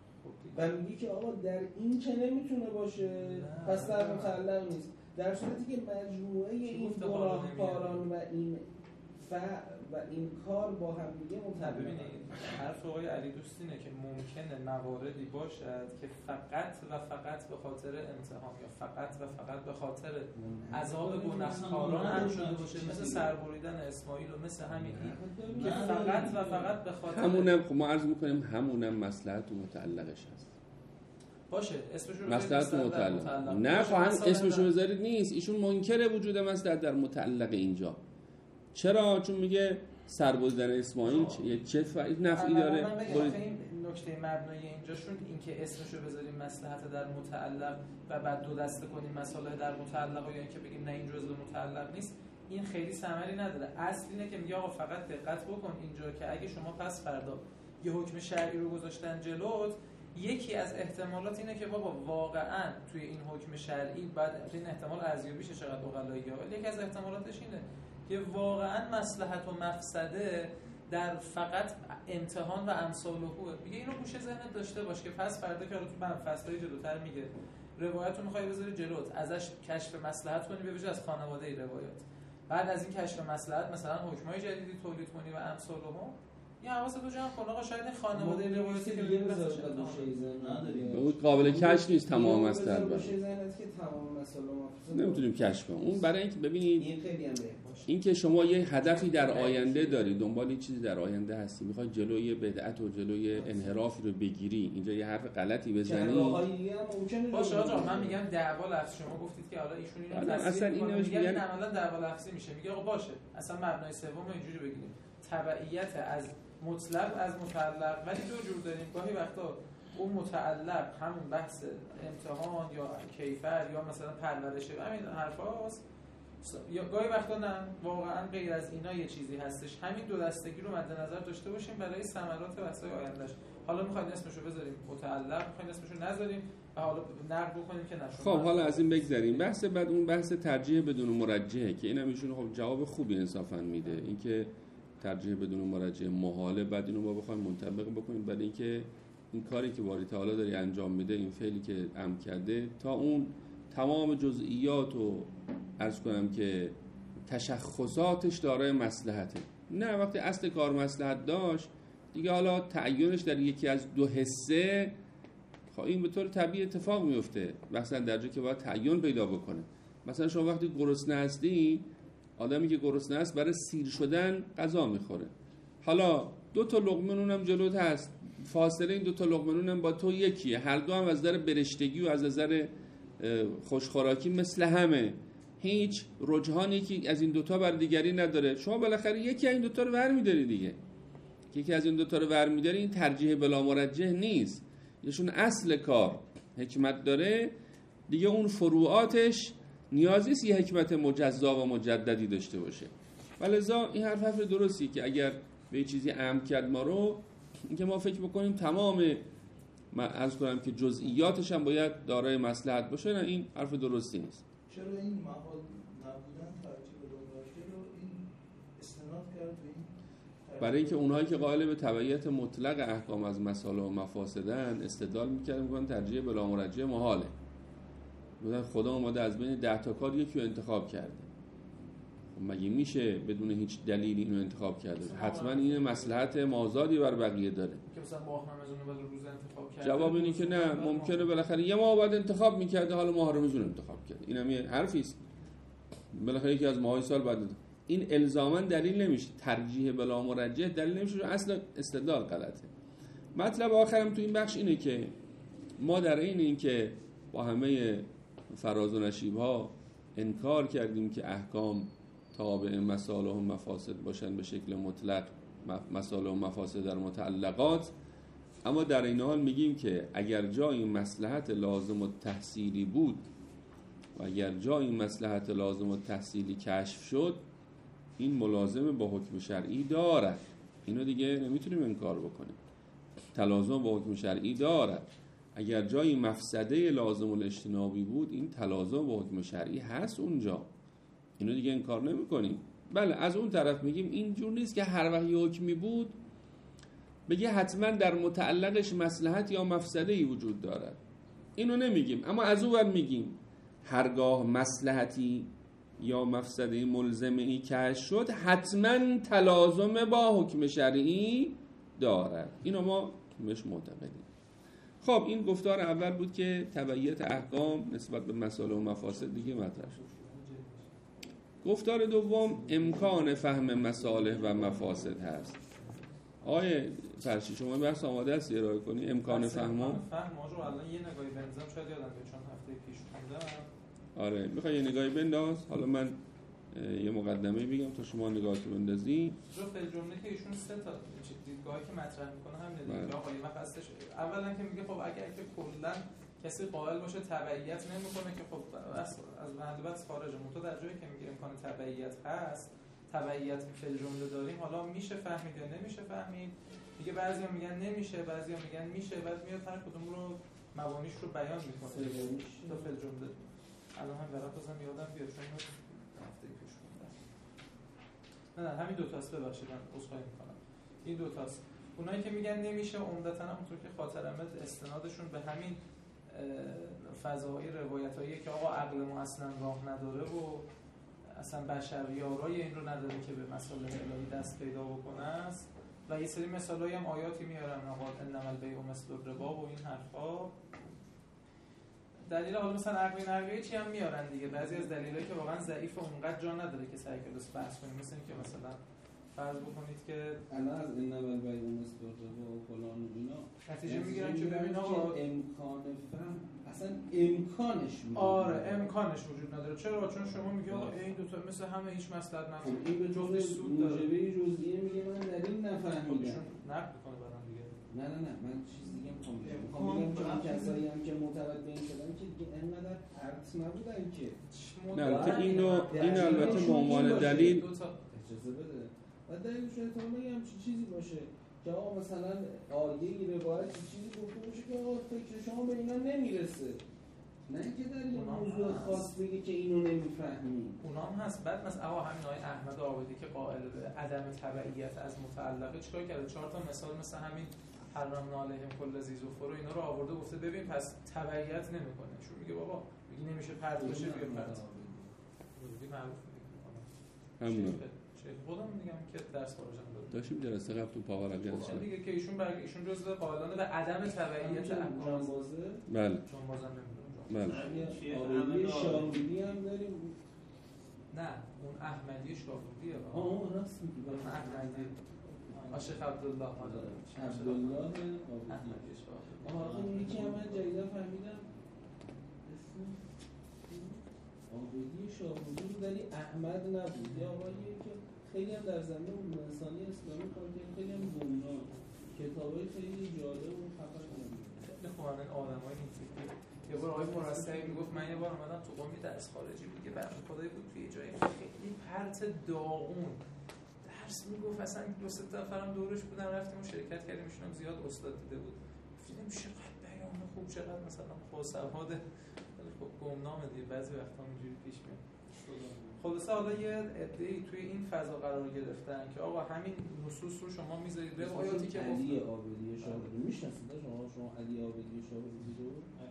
و میگی که آقا در این که نمیتونه باشه پس در متعلق نیست، در صورتی که مجموعه این گناهکاران و این فعل و این کار با هم دیگه متعلقه. ببینید حرف آقای علی دوست اینه که ممکنه مواردی باشد که فقط و فقط به خاطر امتحان یا فقط و فقط به خاطر عذاب گناهکاران هم شده باشه، مثل سربریدن اسماعیل و مثل همین که فقط و فقط به خاطر همونم خب ما عرض میکنیم همونم مصلحت و متعلقش هست. باشه اسمش رو مصلحت متعلق. نه خب هم اسمش رو بذارید نیست. ایشون منکر وجود مصلحت در متعلق اینجا. چرا؟ چون میگه سربریدن اسماعیل چه چه فایده نفعی داره؟ این نکته مبنای اینجاشون این که اسمشو بذاریم مصلحت در متعلق و بعد دو دسته کنیم مصالح در متعلق یا اینکه بگیم نه این جزء متعلق نیست، این خیلی ثمری نداره. اصل اینه که میگه آقا فقط دقت بکن اینجا که اگه شما پس فردا یه حکم شرعی رو گذاشتن جلوت، یکی از احتمالات اینه که بابا واقعا توی این حکم شرعی بعد این احتمال ارزیابیشه چقدر اوغلاییه، ولی یکی از احتمالاتش اینه که واقعا مصلحت و مفسده در فقط امتحان و امثالهه. میگه اینو گوشه ذهنت داشته باش که پس فردا که تو فصلای جلوتر میگه روایت رو میخوای بذاری جلوت، ازش کشف مصلحت کنی، به ویژه از خانواده ای روایت، بعد از این کشف مصلحت مثلا حکمای جدیدی تولید کنی و امثالهه. این حواست رو جمع کن آقا شاید این خانواده روایتی که دیگه بذارش نداریم اون قابل کشف نیست تمام مصلحت باشه ذهنت که تمام مسائل نمیتونیم کشف کنیم. اون برای اینکه ببینید این خیلی هم این که شما یه هدفی در آینده داری، دنبال یه چیزی در آینده هستی، میخوای جلوی بدعت و جلوی انحرافی رو بگیری، اینجا یه حرف غلطی بزنی باشه. آقا من میگم دعوا لفظ، شما گفتید که حالا ایشون اینو اصلا اینو میگن عملا دعوا لفظی میشه. میگه آقا باشه اصلا مبنای سوم اینجوری بگیریم تبعیت از مطلق از متعلق، ولی دو جور داریم. گاهی وقتا اون متعلق همون بحث امتحان یا کیفر یا مثلا پرورش همین حرفاست، یا گاهی وقتا نه واقعا غیر از اینا یه چیزی هستش. همین دو دستگی رو مد نظر داشته باشیم برای ثمرات بحث‌های آیندهش. حالا می‌خواید اسمشو بذاریم متعلق، می‌خواید اسمشو نذاریم و حالا نقد بکنیم که نشه. خب حالا از این بگذریم. بحث بعد اون بحث ترجیح بدون مرجحه که اینم ایشون خب جواب خوبی انصافا میده، اینکه ترجیح بدون مرجح محاله، بعد اینو ما بخوایم منطبق بکنیم برای اینکه این کاری که باری تعالی داری انجام میده، این فعلی که امر کرده، تا اون تمام جزئیات و عرض کنم که تشخصاتش دارای مصلحته. نه وقتی اصل کار مصلحت داشت دیگه حالا تعیینش در یکی از دو حصه، خب این به طور طبیعی اتفاق میفته مثلا در جایی که باید تعیین پیدا بکنه. مثلا شما وقتی گرسنه هستی، آدمی که گرسنه است برای سیر شدن غذا میخوره، حالا دو تا لقمه نون هم جلوت هست، فاصله این دو تا لقمه نون هم با تو یکیه، هر دو هم از نظر برشتگی و از نظر خوشخوراکی مثل همه، هیچ رجحانی که از این دوتا بر دیگری نداره، شما بالاخره یکی از این دوتا رو برمی‌داری دیگه. یکی از این دوتا رو برمی‌داری، این ترجیح بلا مرجح نیست. یشون اصل کار حکمت داره دیگه، اون فروعاتش نیازی است یه حکمت مجزا و مجددی داشته باشه. ولذا این حرف حرف درستی که اگر به چیزی امر کرد ما رو، اینکه ما فکر بکنیم تمام، من عرض کنم که جزئیاتش هم باید دارای مصلحت باشه، نه این حرف درستی نیست. چرا این محال نبودن ترجیح بلاغراجه رو این استناد کرد به این؟ برای اینکه اونهایی که قائل به تبعیت مطلق احکام از مصالح و مفاسدن استدلال می‌کردن میگن ترجیح بلا مرجح محاله. بودن خدا اومده از بین ده تا کار یکی رو انتخاب کرده. مگه میشه بدون هیچ دلیلی اینو انتخاب کرده؟ حتما این مصلحت مازادی بر بقیه داره. که مثلا ماه رمضان رو روز انتخاب کرده. جواب اینه که نه، ممکنه بالاخره یه ماه بعد انتخاب میکرده، حالا ماه رمضان انتخاب کرده. اینم یه حرفی است. بالاخره یکی از ماهای سال بعد این الزاما دلیل نمیشه. ترجیح بلا مرجح دلیل نمیشه، چون اصلا استدلال غلطه. مطلب آخرم تو این بخش اینه که ما در این این که با همه فراز و نشیب‌ها انکار کردیم که احکام تابع مصالح و مفاسد باشن به شکل مطلق، مصالح و مفاسد در متعلقات، اما در این حال میگیم که اگر جای مصلحت لازم و تحصیلی بود و اگر جای مصلحت لازم و تحصیلی کشف شد، این ملازم با حکم شرعی دارد. اینو دیگه نمیتونیم انکار بکنیم. تلازم با حکم شرعی دارد. اگر جای مفسده لازم الاجتنابی بود، این تلازم با حکم شرعی هست اونجا، اینو دیگه انکار نمی کنیم. بله از اون طرف میگیم اینجور نیست که هر وقت یه حکمی بود بگه حتما در متعلقش مصلحت یا مفسده‌ای وجود دارد، اینو نمیگیم. اما از اون ور میگیم هرگاه مصلحتی یا مفسده ملزمه‌ای کشف شد، حتما تلازم با حکم شرعی دارد. اینو ما بهش معتقدیم. خب این گفتار اول بود که تبعیت احکام نسبت به مصالح و مفاسد دیگه مطرح شد. گفتار دوم امکان فهم مصالح و مفاسد هست. آیه فرشی شما بحث آماده هستی ارائه کنی امکان فهم؟ فهم رو الان یه نگاهی بنزم، شاید یادم بیاد چون هفته پیش خوندم. آره میخوای یه نگاهی بنداز، حالا من یه مقدمه بگم تا شما نگاهتو بندازی. جو فل جمله که ایشون سه تا دیدگاهی که مطرح میکنه هم دیگه آقا یه هستش. اولا که میگه خب اگر که کلا کسی قائل باشه تبعیت نمیکنه که خب از محل بحث خارجه. منتها در جایی که میگه امکان تبعیت هست، تبعیت فل جمله داریم، حالا میشه فهمید یا نمیشه فهمید. میگه بعضیا میگن نمیشه، بعضیا میگن میشه، بعد میاد هر کدوم رو موانیش رو بیان میکنه. تا فل جمله الان هم برات بزنم یادم بیاد چون هفته پیش خوندم. نه نه همین دو تاست، ببخشید من عذرخواهی میکنم. این دو تاست. اونایی که میگن نمیشه عمدتاً همونطور که خاطر احمد استنادشون به همین فضاهای روایتایی که آقا عقل ما اصلا راه نداره و اصلا بشریارای این رو نداره که به مسائل الهی دست پیدا بکنه است. و یه سری مثالایی هم آیاتی میارن نقال انما البیع مثل الربا و این حرفا. دلیل حالا مثلا عقلی نقلی چی هم میارن دیگه. بعضی از دلایلی که واقعا ضعیف و اونقدر جا نداره که سعی کنید بحث کنیم، مثل اینکه مثلا فرض بکنید که الان از انما البیع مثل الربا و فلان و اینا نتیجه میگیرن که ببین آقا امکان فهم اصلا امکانش وجود آره امکانش وجود نداره. چرا؟ چون شما میگه آقا این دو تا مثل همه هیچ مصلحت نداره. این به جز سود داره. موجبه جزئیه میگه من در این نفهمیدم. نقد کنه برام دیگه. نه نه نه من چیز دیگه میخوام بگم. میخوام بگم که کسایی هم که متوجه این شدن که دیگه انقدر پرت نبودن که نه البته اینو این البته به عنوان دلیل اجازه بده. و دلیلش احتمالاً هم چیزی باشه که آقا مثلا آیه روایت چیزی گفته باشه که آقا فکر شما به اینا نمیرسه، نه اینکه در این موضوع خاص بگه که اینو نمیفهمی. اونام هست. بعد مثلا آقا همین آقای احمد عابدی که قائل به عدم تبعیت از متعلقه چیکار کرده؟ چهار تا مثال مثل همین حرمنا علیهم کل ذی ظفر و اینا رو آورده گفته ببین پس تبعیت نمیکنه. چون میگه بابا میگه نمیشه پرت بشه بیا پرت. میگه معروف همون خودم میگم که درس خارجم داد. داشتیم جلسه قبل تو پاور جلسه دیگه که ایشون برگ ایشون جزء قائلان به عدم تبعیت احکام بازه. بله. چون بازم نمیدونم. بله. آوردی شاهدی هم داریم. نه اون احمدی شاهدیه. آه اون راست میگی. احمدی. آشیخ عبدالله عبدالله احمدی شاهدی. آها این یکی هم من جدیدا فهمیدم. اسم آبدی شاه حضور ولی احمد نبود، یا آقایی که خیلی هم در زمینه علوم انسانی اسلامی کار کرد، خیلی هم گمنام، کتابای خیلی جالب و خفن نبود. خیلی خوانن آدمای این فکری. یه بار آقای مرصعی میگفت من یه بار اومدم تو قم درس خارجی بود، یه بخش خدایی بود توی جای خیلی پرت داغون درس میگفت، اصلا دو سه تا نفرم دورش بودن، رفتیم و شرکت کردیم، ایشون زیاد استاد دیده بود. گفتیم چقدر بیان خوب، چقدر مثلا خواسواد، ولی خب گمنامه دیگه، بعضی وقتا اینجوری پیش میاد. خلاصه حالا یه عده‌ای توی این فضا قرار گرفتن که آقا همین نصوص رو شما میذارید به آیاتی که علی عابدی شاهرودی میشناسید شما شما علی عابدی شاهرودی رو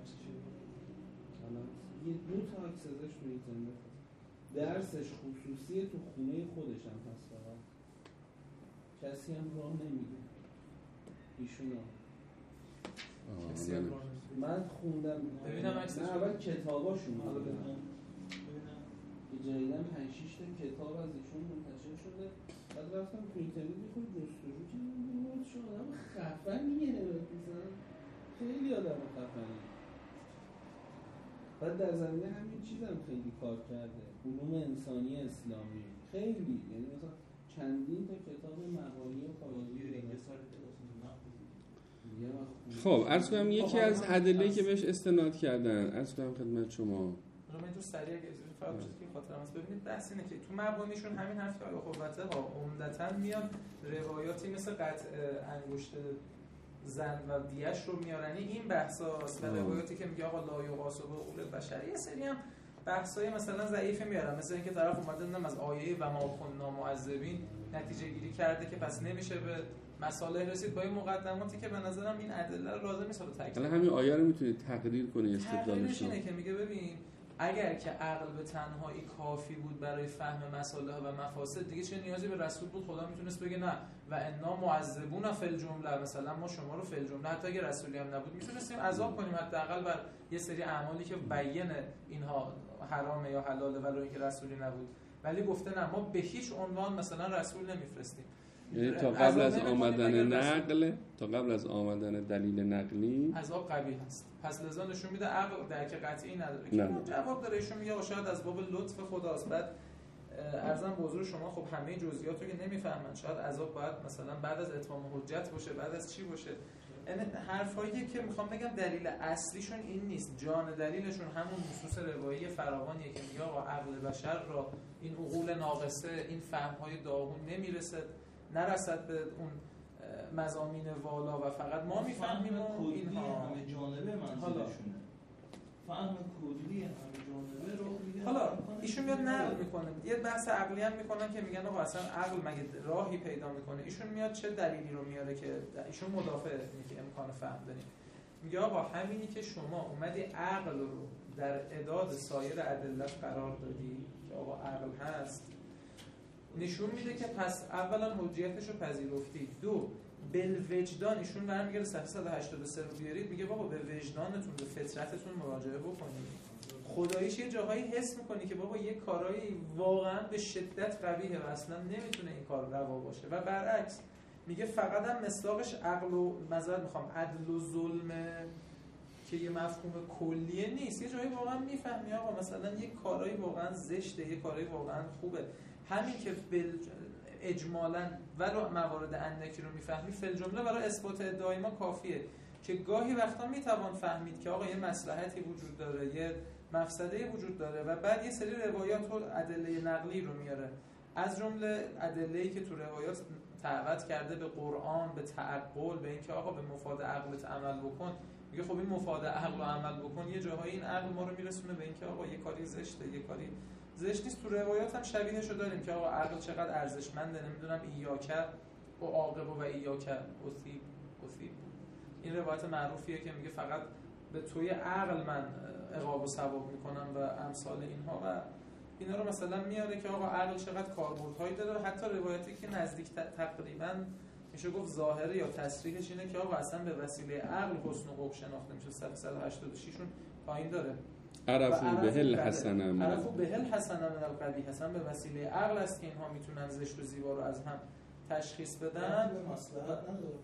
الان یه دو تا عکس ازش توی اینترنت درسش خصوصی تو خونه خودش هم هست، فقط کسی هم راه نمیده ایشون ها. کسی هم راه نمیده. من خوندم ببینم عکسش من اول کتاباشون حالا ببینم ببینم که جدیدن پنج شش تا کتاب از ایشون منتشر شده، بعد رفتم تو اینترنت میخوام جستجو کردم دیدم چه آدم خفنیه مثلا، خیلی آدم خفنیه. بعد در زمینه همین چیزم خیلی کار کرده، علوم انسانی اسلامی خیلی، یعنی مثلا چندین تا کتاب مقالی و خارجی خب عرض کنم یکی از ادله‌ای که بهش استناد کردن، عرض کنم خدمت شما من تو سریع اگه اجازه فقط بشه که خاطرم هست. ببینید بحث اینه که تو مبانیشون همین حرف که آقا قوته ها عمدتاً میاد روایاتی مثل قطع انگشت زن و دیش رو میارن، این بحثاست، و روایاتی که میگه آقا لا یقاس به عقول بشر، یه سری هم بحثای مثلا ضعیف میارن، مثل اینکه طرف اومده دیدم از آیه و ما کننا معذبین نتیجه گیری کرده که پس نمیشه به مسائل رسید با این مقدماتی که به نظرم این ادله رو لازم نیست رو تکرار. حالا همین آیه رو میتونید تقدیر کنی استدلالش اینه که میگه ببین اگر که عقل به تنهایی کافی بود برای فهم مصالح و مفاسد، دیگه چه نیازی به رسول بود؟ خدا میتونست بگه نه و انا معذبون فی الجمله، مثلا ما شما رو فی الجمله، حتی اگه رسولی هم نبود میتونستیم عذاب کنیم حداقل بر یه سری اعمالی که بیان اینها حرامه یا حلاله ولی اینکه رسولی نبود، ولی گفته نه ما به هیچ عنوان مثلا رسول نمیفرستیم. یعنی تا قبل از آمدن نقل، تا قبل از آمدن دلیل نقلی عذاب قبیح هست. پس لذا نشون میده عقل درک قطعی نداره که نه. جواب داره ایشون میگه شاید از باب لطف خداست. بعد ارزم به حضور شما خب همه جزئیات رو که نمیفهمن، شاید عذاب باید مثلا بعد از اتمام حجت باشه، بعد از چی باشه. یعنی حرفایی که میخوام بگم دلیل اصلیشون این نیست، جان دلیلشون همون نصوص روایی فراوانیه که میگه آقا عقل بشر را این عقول ناقصه، این فهم‌های داغون نمیرسه، نرسد به اون مضامین والا و فقط ما میفهمیم و اینها همه جانبه منظورشونه. فهم کلی همه جانبه رو میگن. حالا ایشون میاد نقل میکنه، یه بحث عقلی هم میکنن که میگن آقا اصلا عقل مگه راهی پیدا میکنه؟ ایشون میاد چه دلیلی رو میاره که ایشون مدافع اینه که امکان فهم داریم. میگه آقا همینی که شما اومدی عقل رو در اعداد سایر ادله قرار دادی که آقا عقل هست، نشون میده که پس اولا حجیتش رو پذیرفتی، دو بالوجدان ایشون برمیگرده صفحه صد و هشتاد و سه رو بیارید، میگه بابا به وجدانتون به فطرتتون مراجعه بکنید، خداییش یه جاهایی حس میکنی که بابا یه کارایی واقعا به شدت قبیحه و اصلا نمیتونه این کار روا باشه، و برعکس میگه فقط هم مصداقش عقل و معذرت میخوام عدل و ظلم که یه مفهوم کلیه نیست، یه جایی واقعا میفهمی آقا مثلا یه کارایی واقعا زشته، یه کارایی واقعا خوبه، همین که بل اجمالاً ولو موارد اندکی رو میفهمی فی الجمله برای اثبات ادعای ما کافیه که گاهی وقتا میتوان فهمید که آقا یه مصلحتی وجود داره، یه مفسده وجود داره، و بعد یه سری روایات و ادله نقلی رو میاره، از جمله ادله‌ای که تو روایات دعوت کرده به قرآن، به تعقل، به اینکه آقا به مفاد عقلت عمل بکن. میگه خب این مفاد عقل و عمل بکن یه جاهایی این عقل ما رو میرسونه به اینکه آقا یه کاری زشته، یه کاری زشت نیست. تو روایات هم شبیهشو داریم که آقا عقل چقدر ارزشمنده، نمیدونم ایاکه و عاقب و ایاکه اصیب اصیب این روایت معروفیه که میگه فقط به توی عقل من عقاب و ثواب میکنم و امثال اینها، و اینا رو مثلا میاره که آقا عقل چقدر کاربردهایی داره. حتی روایتی که نزدیک تقریبا میشه گفت ظاهره یا تصریحش اینه که آقا اصلا به وسیله عقل حسن و قبح شناخته میشه. صفحه صد و هشتاد و شش شون پایین داره عرفو بهل حسنم عرفو بهل حسنم من القبیح، حسن به وسیله عقل است که اینها میتونن زشت و زیبا رو از هم تشخیص بدن. به مصلحت نداره،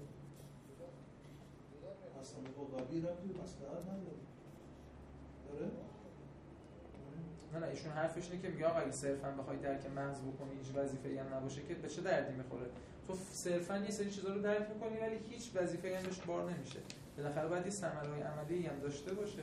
حسن و قبیح رو به مصلحت نداره. داره نه نه ایشون حرفش اینه که میگه آقا اگه صرفا بخوای درک محض بکنی هیچ وظیفه‌ای هم نباشه که به چه دردی میخوره؟ تو صرفا یه سری چیزا رو درک میکنی ولی هیچ وظیفه‌ای هم بهش بار نمیشه. بالاخره باید یه ثمره‌های عملی هم داشته باشه.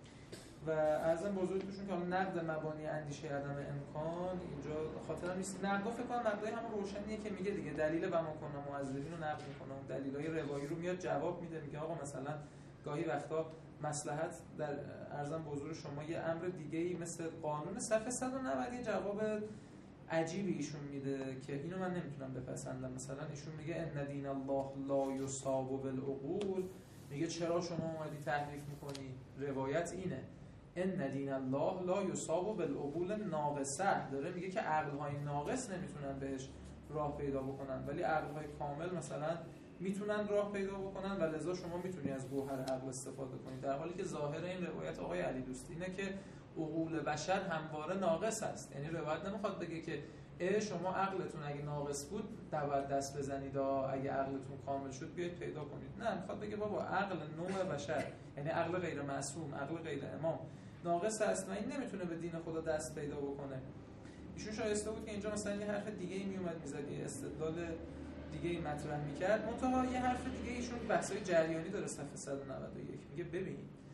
و ارزم بزرگتون که حالا نقد مبانی اندیشه عدم امکان اینجا خاطرم نیست. نقد فکر کنم نقدای همون روشنیه که میگه دیگه دلیل و مکان معذبین رو نقد میکنه، اون دلایل روایی رو میاد جواب میده، میگه آقا مثلا گاهی وقتا مصلحت در ارزم بزرگ شما یه امر دیگه‌ای مثل قانون صفحه صد و نود یه جواب عجیبی ایشون میده که اینو من نمیتونم بپسندم. مثلا ایشون میگه ان دین الله لا یصاب بالعقول، میگه چرا شما اومدی تحریف میکنی؟ روایت اینه ان دین الله لا یصاب بالعقول ناقصه، داره میگه که عقل‌های ناقص نمیتونن بهش راه پیدا بکنن ولی عقل‌های کامل مثلا میتونن راه پیدا بکنن و لذا شما میتونی از گوهر عقل استفاده کنید، در حالی که ظاهر این روایت آقای علی دوستی اینه که عقول بشر همواره ناقص است. یعنی روایت نمیخواد بگه که ای شما عقلتون اگه ناقص بود نباید دست بزنید، اگه عقلتون کامل شد بیاید پیدا کنید. نه، میخواد بگه بابا عقل نوع بشر، یعنی عقل غیر معصوم، عقل غیر امام ناقص است و این نمیتونه به دین خدا دست پیدا بکنه. ایشون شایسته بود که اینجا مثلا یه حرف دیگه ای میومد میزد، یه استدلال دیگه ای مطرح میکرد. منتها یه حرف دیگه ایشون بحثای جریانی داره صفحه صد و نود و یک، میگه ببین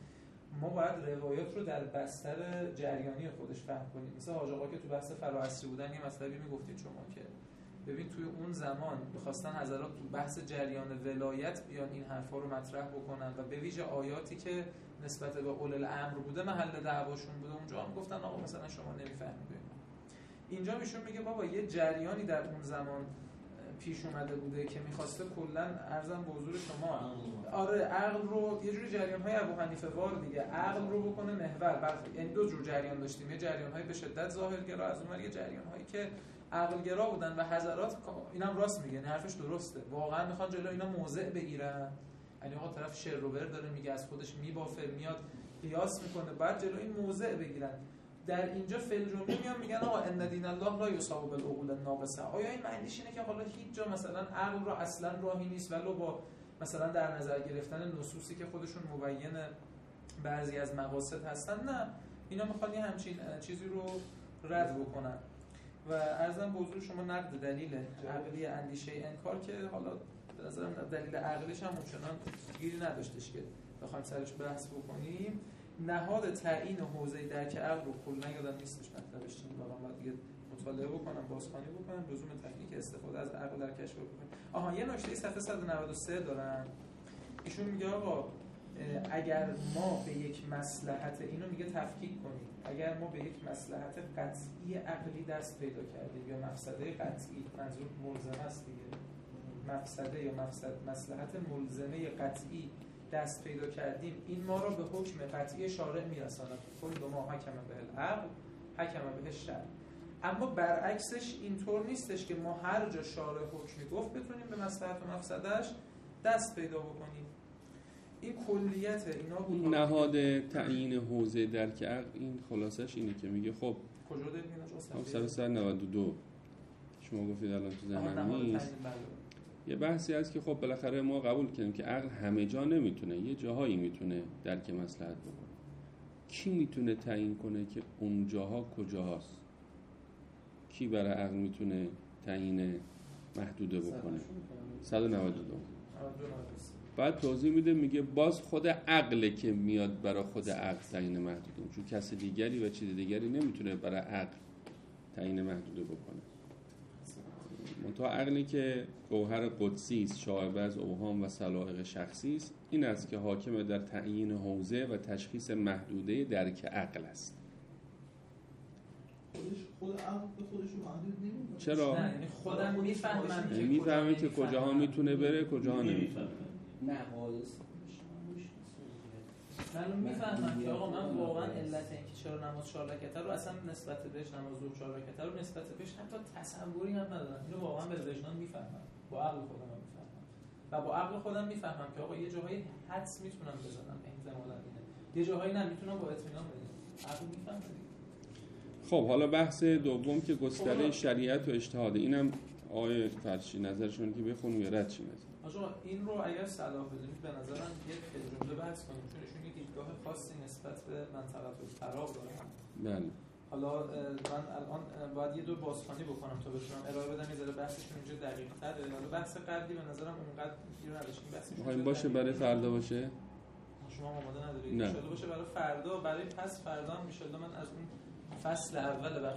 ما باید روایات رو در بستر جریانی خودش فهم کنیم. مثلا حاج آقا که تو بحث فراعصری بودن یه مطلبی میگفتید شما که ببین توی اون زمان می‌خواستن حضرات تو بحث جریان ولایت بیان این حرفا رو مطرح بکنن و به ویژه آیاتی که نسبت به اولل الامر بوده محل دعواشون بوده، اونجا هم گفتن آقا مثلا شما نمیفهمید. اینجا میشون میگه بابا یه جریانی در اون زمان پیش اومده بوده که میخواسته کلا ارزم به حضور شما آره عقل رو یه جوری جریان‌های ابو حنیفه وار دیگه عقل رو بکنه محور. بعد یعنی دو جور جریان داشتیم، یه جریان‌های به شدت ظاهرگرا، از اون ور یه جریان‌هایی که عقلگرا بودن و حضرات اینم راست میگه، این حرفش درسته، واقعا میخوان جلو اینا موضع بگیرن. یعنی آقا طرف شعر رو بر داره میگه از خودش میبافه میاد قیاس میکنه بعد جلو این موضع بگیرن. در اینجا فعل جمله میان میگن آقا ان دین الله لا یصاب بالعقول الناقصه. آیا این معنیش اینه که حالا هیچ جا مثلا عقل رو اصلا راهی نیست ولو با مثلا در نظر گرفتن نصوصی که خودشون مبین بعضی از مقاصد هستن؟ نه، اینا میخوان یه همچین چیزی رو رد بکنن. و عرضم به حضور شما نقد دلیل عقلی اندیشه انکار که حالا به نظرم دلیل عقلیش هم اونچنان گیری نداشتش که بخوایم سرش بحث بکنیم. نهاد تعیین حوزه درک عقل رو کلا یادم نیستش مطلبش چیه، واقعا باید دیگه مطالعه بکنم، بازخوانی بکنم، لزوم تکنیک استفاده از عقل در کشف بکنم. آها یه نکته صفحه صد و نود و سه دارن، ایشون میگه آقا اگر ما به یک مصلحت، اینو میگه تفکیک کنیم، اگر ما به یک مصلحت قطعی عقلی دست پیدا کردیم یا مفسده قطعی، منظور ملزمه است دیگه، مفسده یا مفسد مصلحت ملزمه قطعی دست پیدا کردیم، این ما را به حکم قطعی شارع میرساند. کل ما حکم به العقل حکم به الشرع. اما برعکسش اینطور نیستش که ما هر جا شارع حکمی گفت بتونیم به مصلحت و مفسدش دست پیدا بکنیم. این کلیت اینا بود. نهاد تعیین حوزه درک عقل این خلاصش اینه که میگه خب کجا داریم اینا؟ صفحه صد و نود و دو شما گفتید الان تو ذهنم نیست. یه بحثی هست که خب بالاخره ما قبول کنیم که عقل همه جا نمیتونه، یه جاهایی میتونه درک مصلحت بکنه. کی میتونه تعیین کنه که اون جاها کجاست؟ کی برای عقل میتونه تعیین محدوده بکنه؟ صد و نود و دو. بعد توضیح میده میگه باز خود عقله که میاد برای خود عقل تعیین محدوده، چون کسی دیگری و چیز دیگری نمیتونه برای عقل تعیین محدوده بکنه. منتها عقلی که گوهر قدسی است، شایبه از اوهام و سلائق شخصی است، این است که حاکم در تعیین حوزه و تشخیص محدوده درک عقل است. خود عقل به خودش رو محدود نمی‌کنه. چرا؟ نه یعنی خودم میفهمم که میفهمه که کجاها میتونه بره کجاها نمیتونه. نه حادث من میفهمم که آقا من واقعا علت اینکه چرا نماز چهار رکعته رو اصلا نسبت بهش نماز ظهر چهار رکعته رو نسبت بهش حتی تصوری هم ندارم. اینو واقعا به وجدان میفهمم، با عقل خودم میفهمم و با عقل خودم میفهمم که آقا یه جاهایی حدس میتونم بزنم، احتمالاً اینه، یه جاهایی نه میتونم با اطمینان بگم. عقل میفهمه. خب حالا بحث دوم که گستره شریعت و اجتهاد، اینم آقای فرشی نظرشون که بخونیم یا رد چی نظر؟ آقا این رو اگر صلاح بدونید به نظرم یک جمله بحث کنیم، چون ایشون یه دیدگاه خاصی نسبت به منطقه الفراغ دارن. بله. حالا من الان باید یه دور بازخوانی بکنم تا بتونم ارائه بدم یه ذره بحثشون اینجا دقیق‌تره. حالا بحث قبلی به نظرم اونقدر گیر نداشتیم. بحثش می‌خوایم باشه برای فردا باشه؟ شما آماده ندارید؟ نه. ان شاءالله باشه برای فردا، برای پس فردا هم ان شاءالله من از اون فصل اول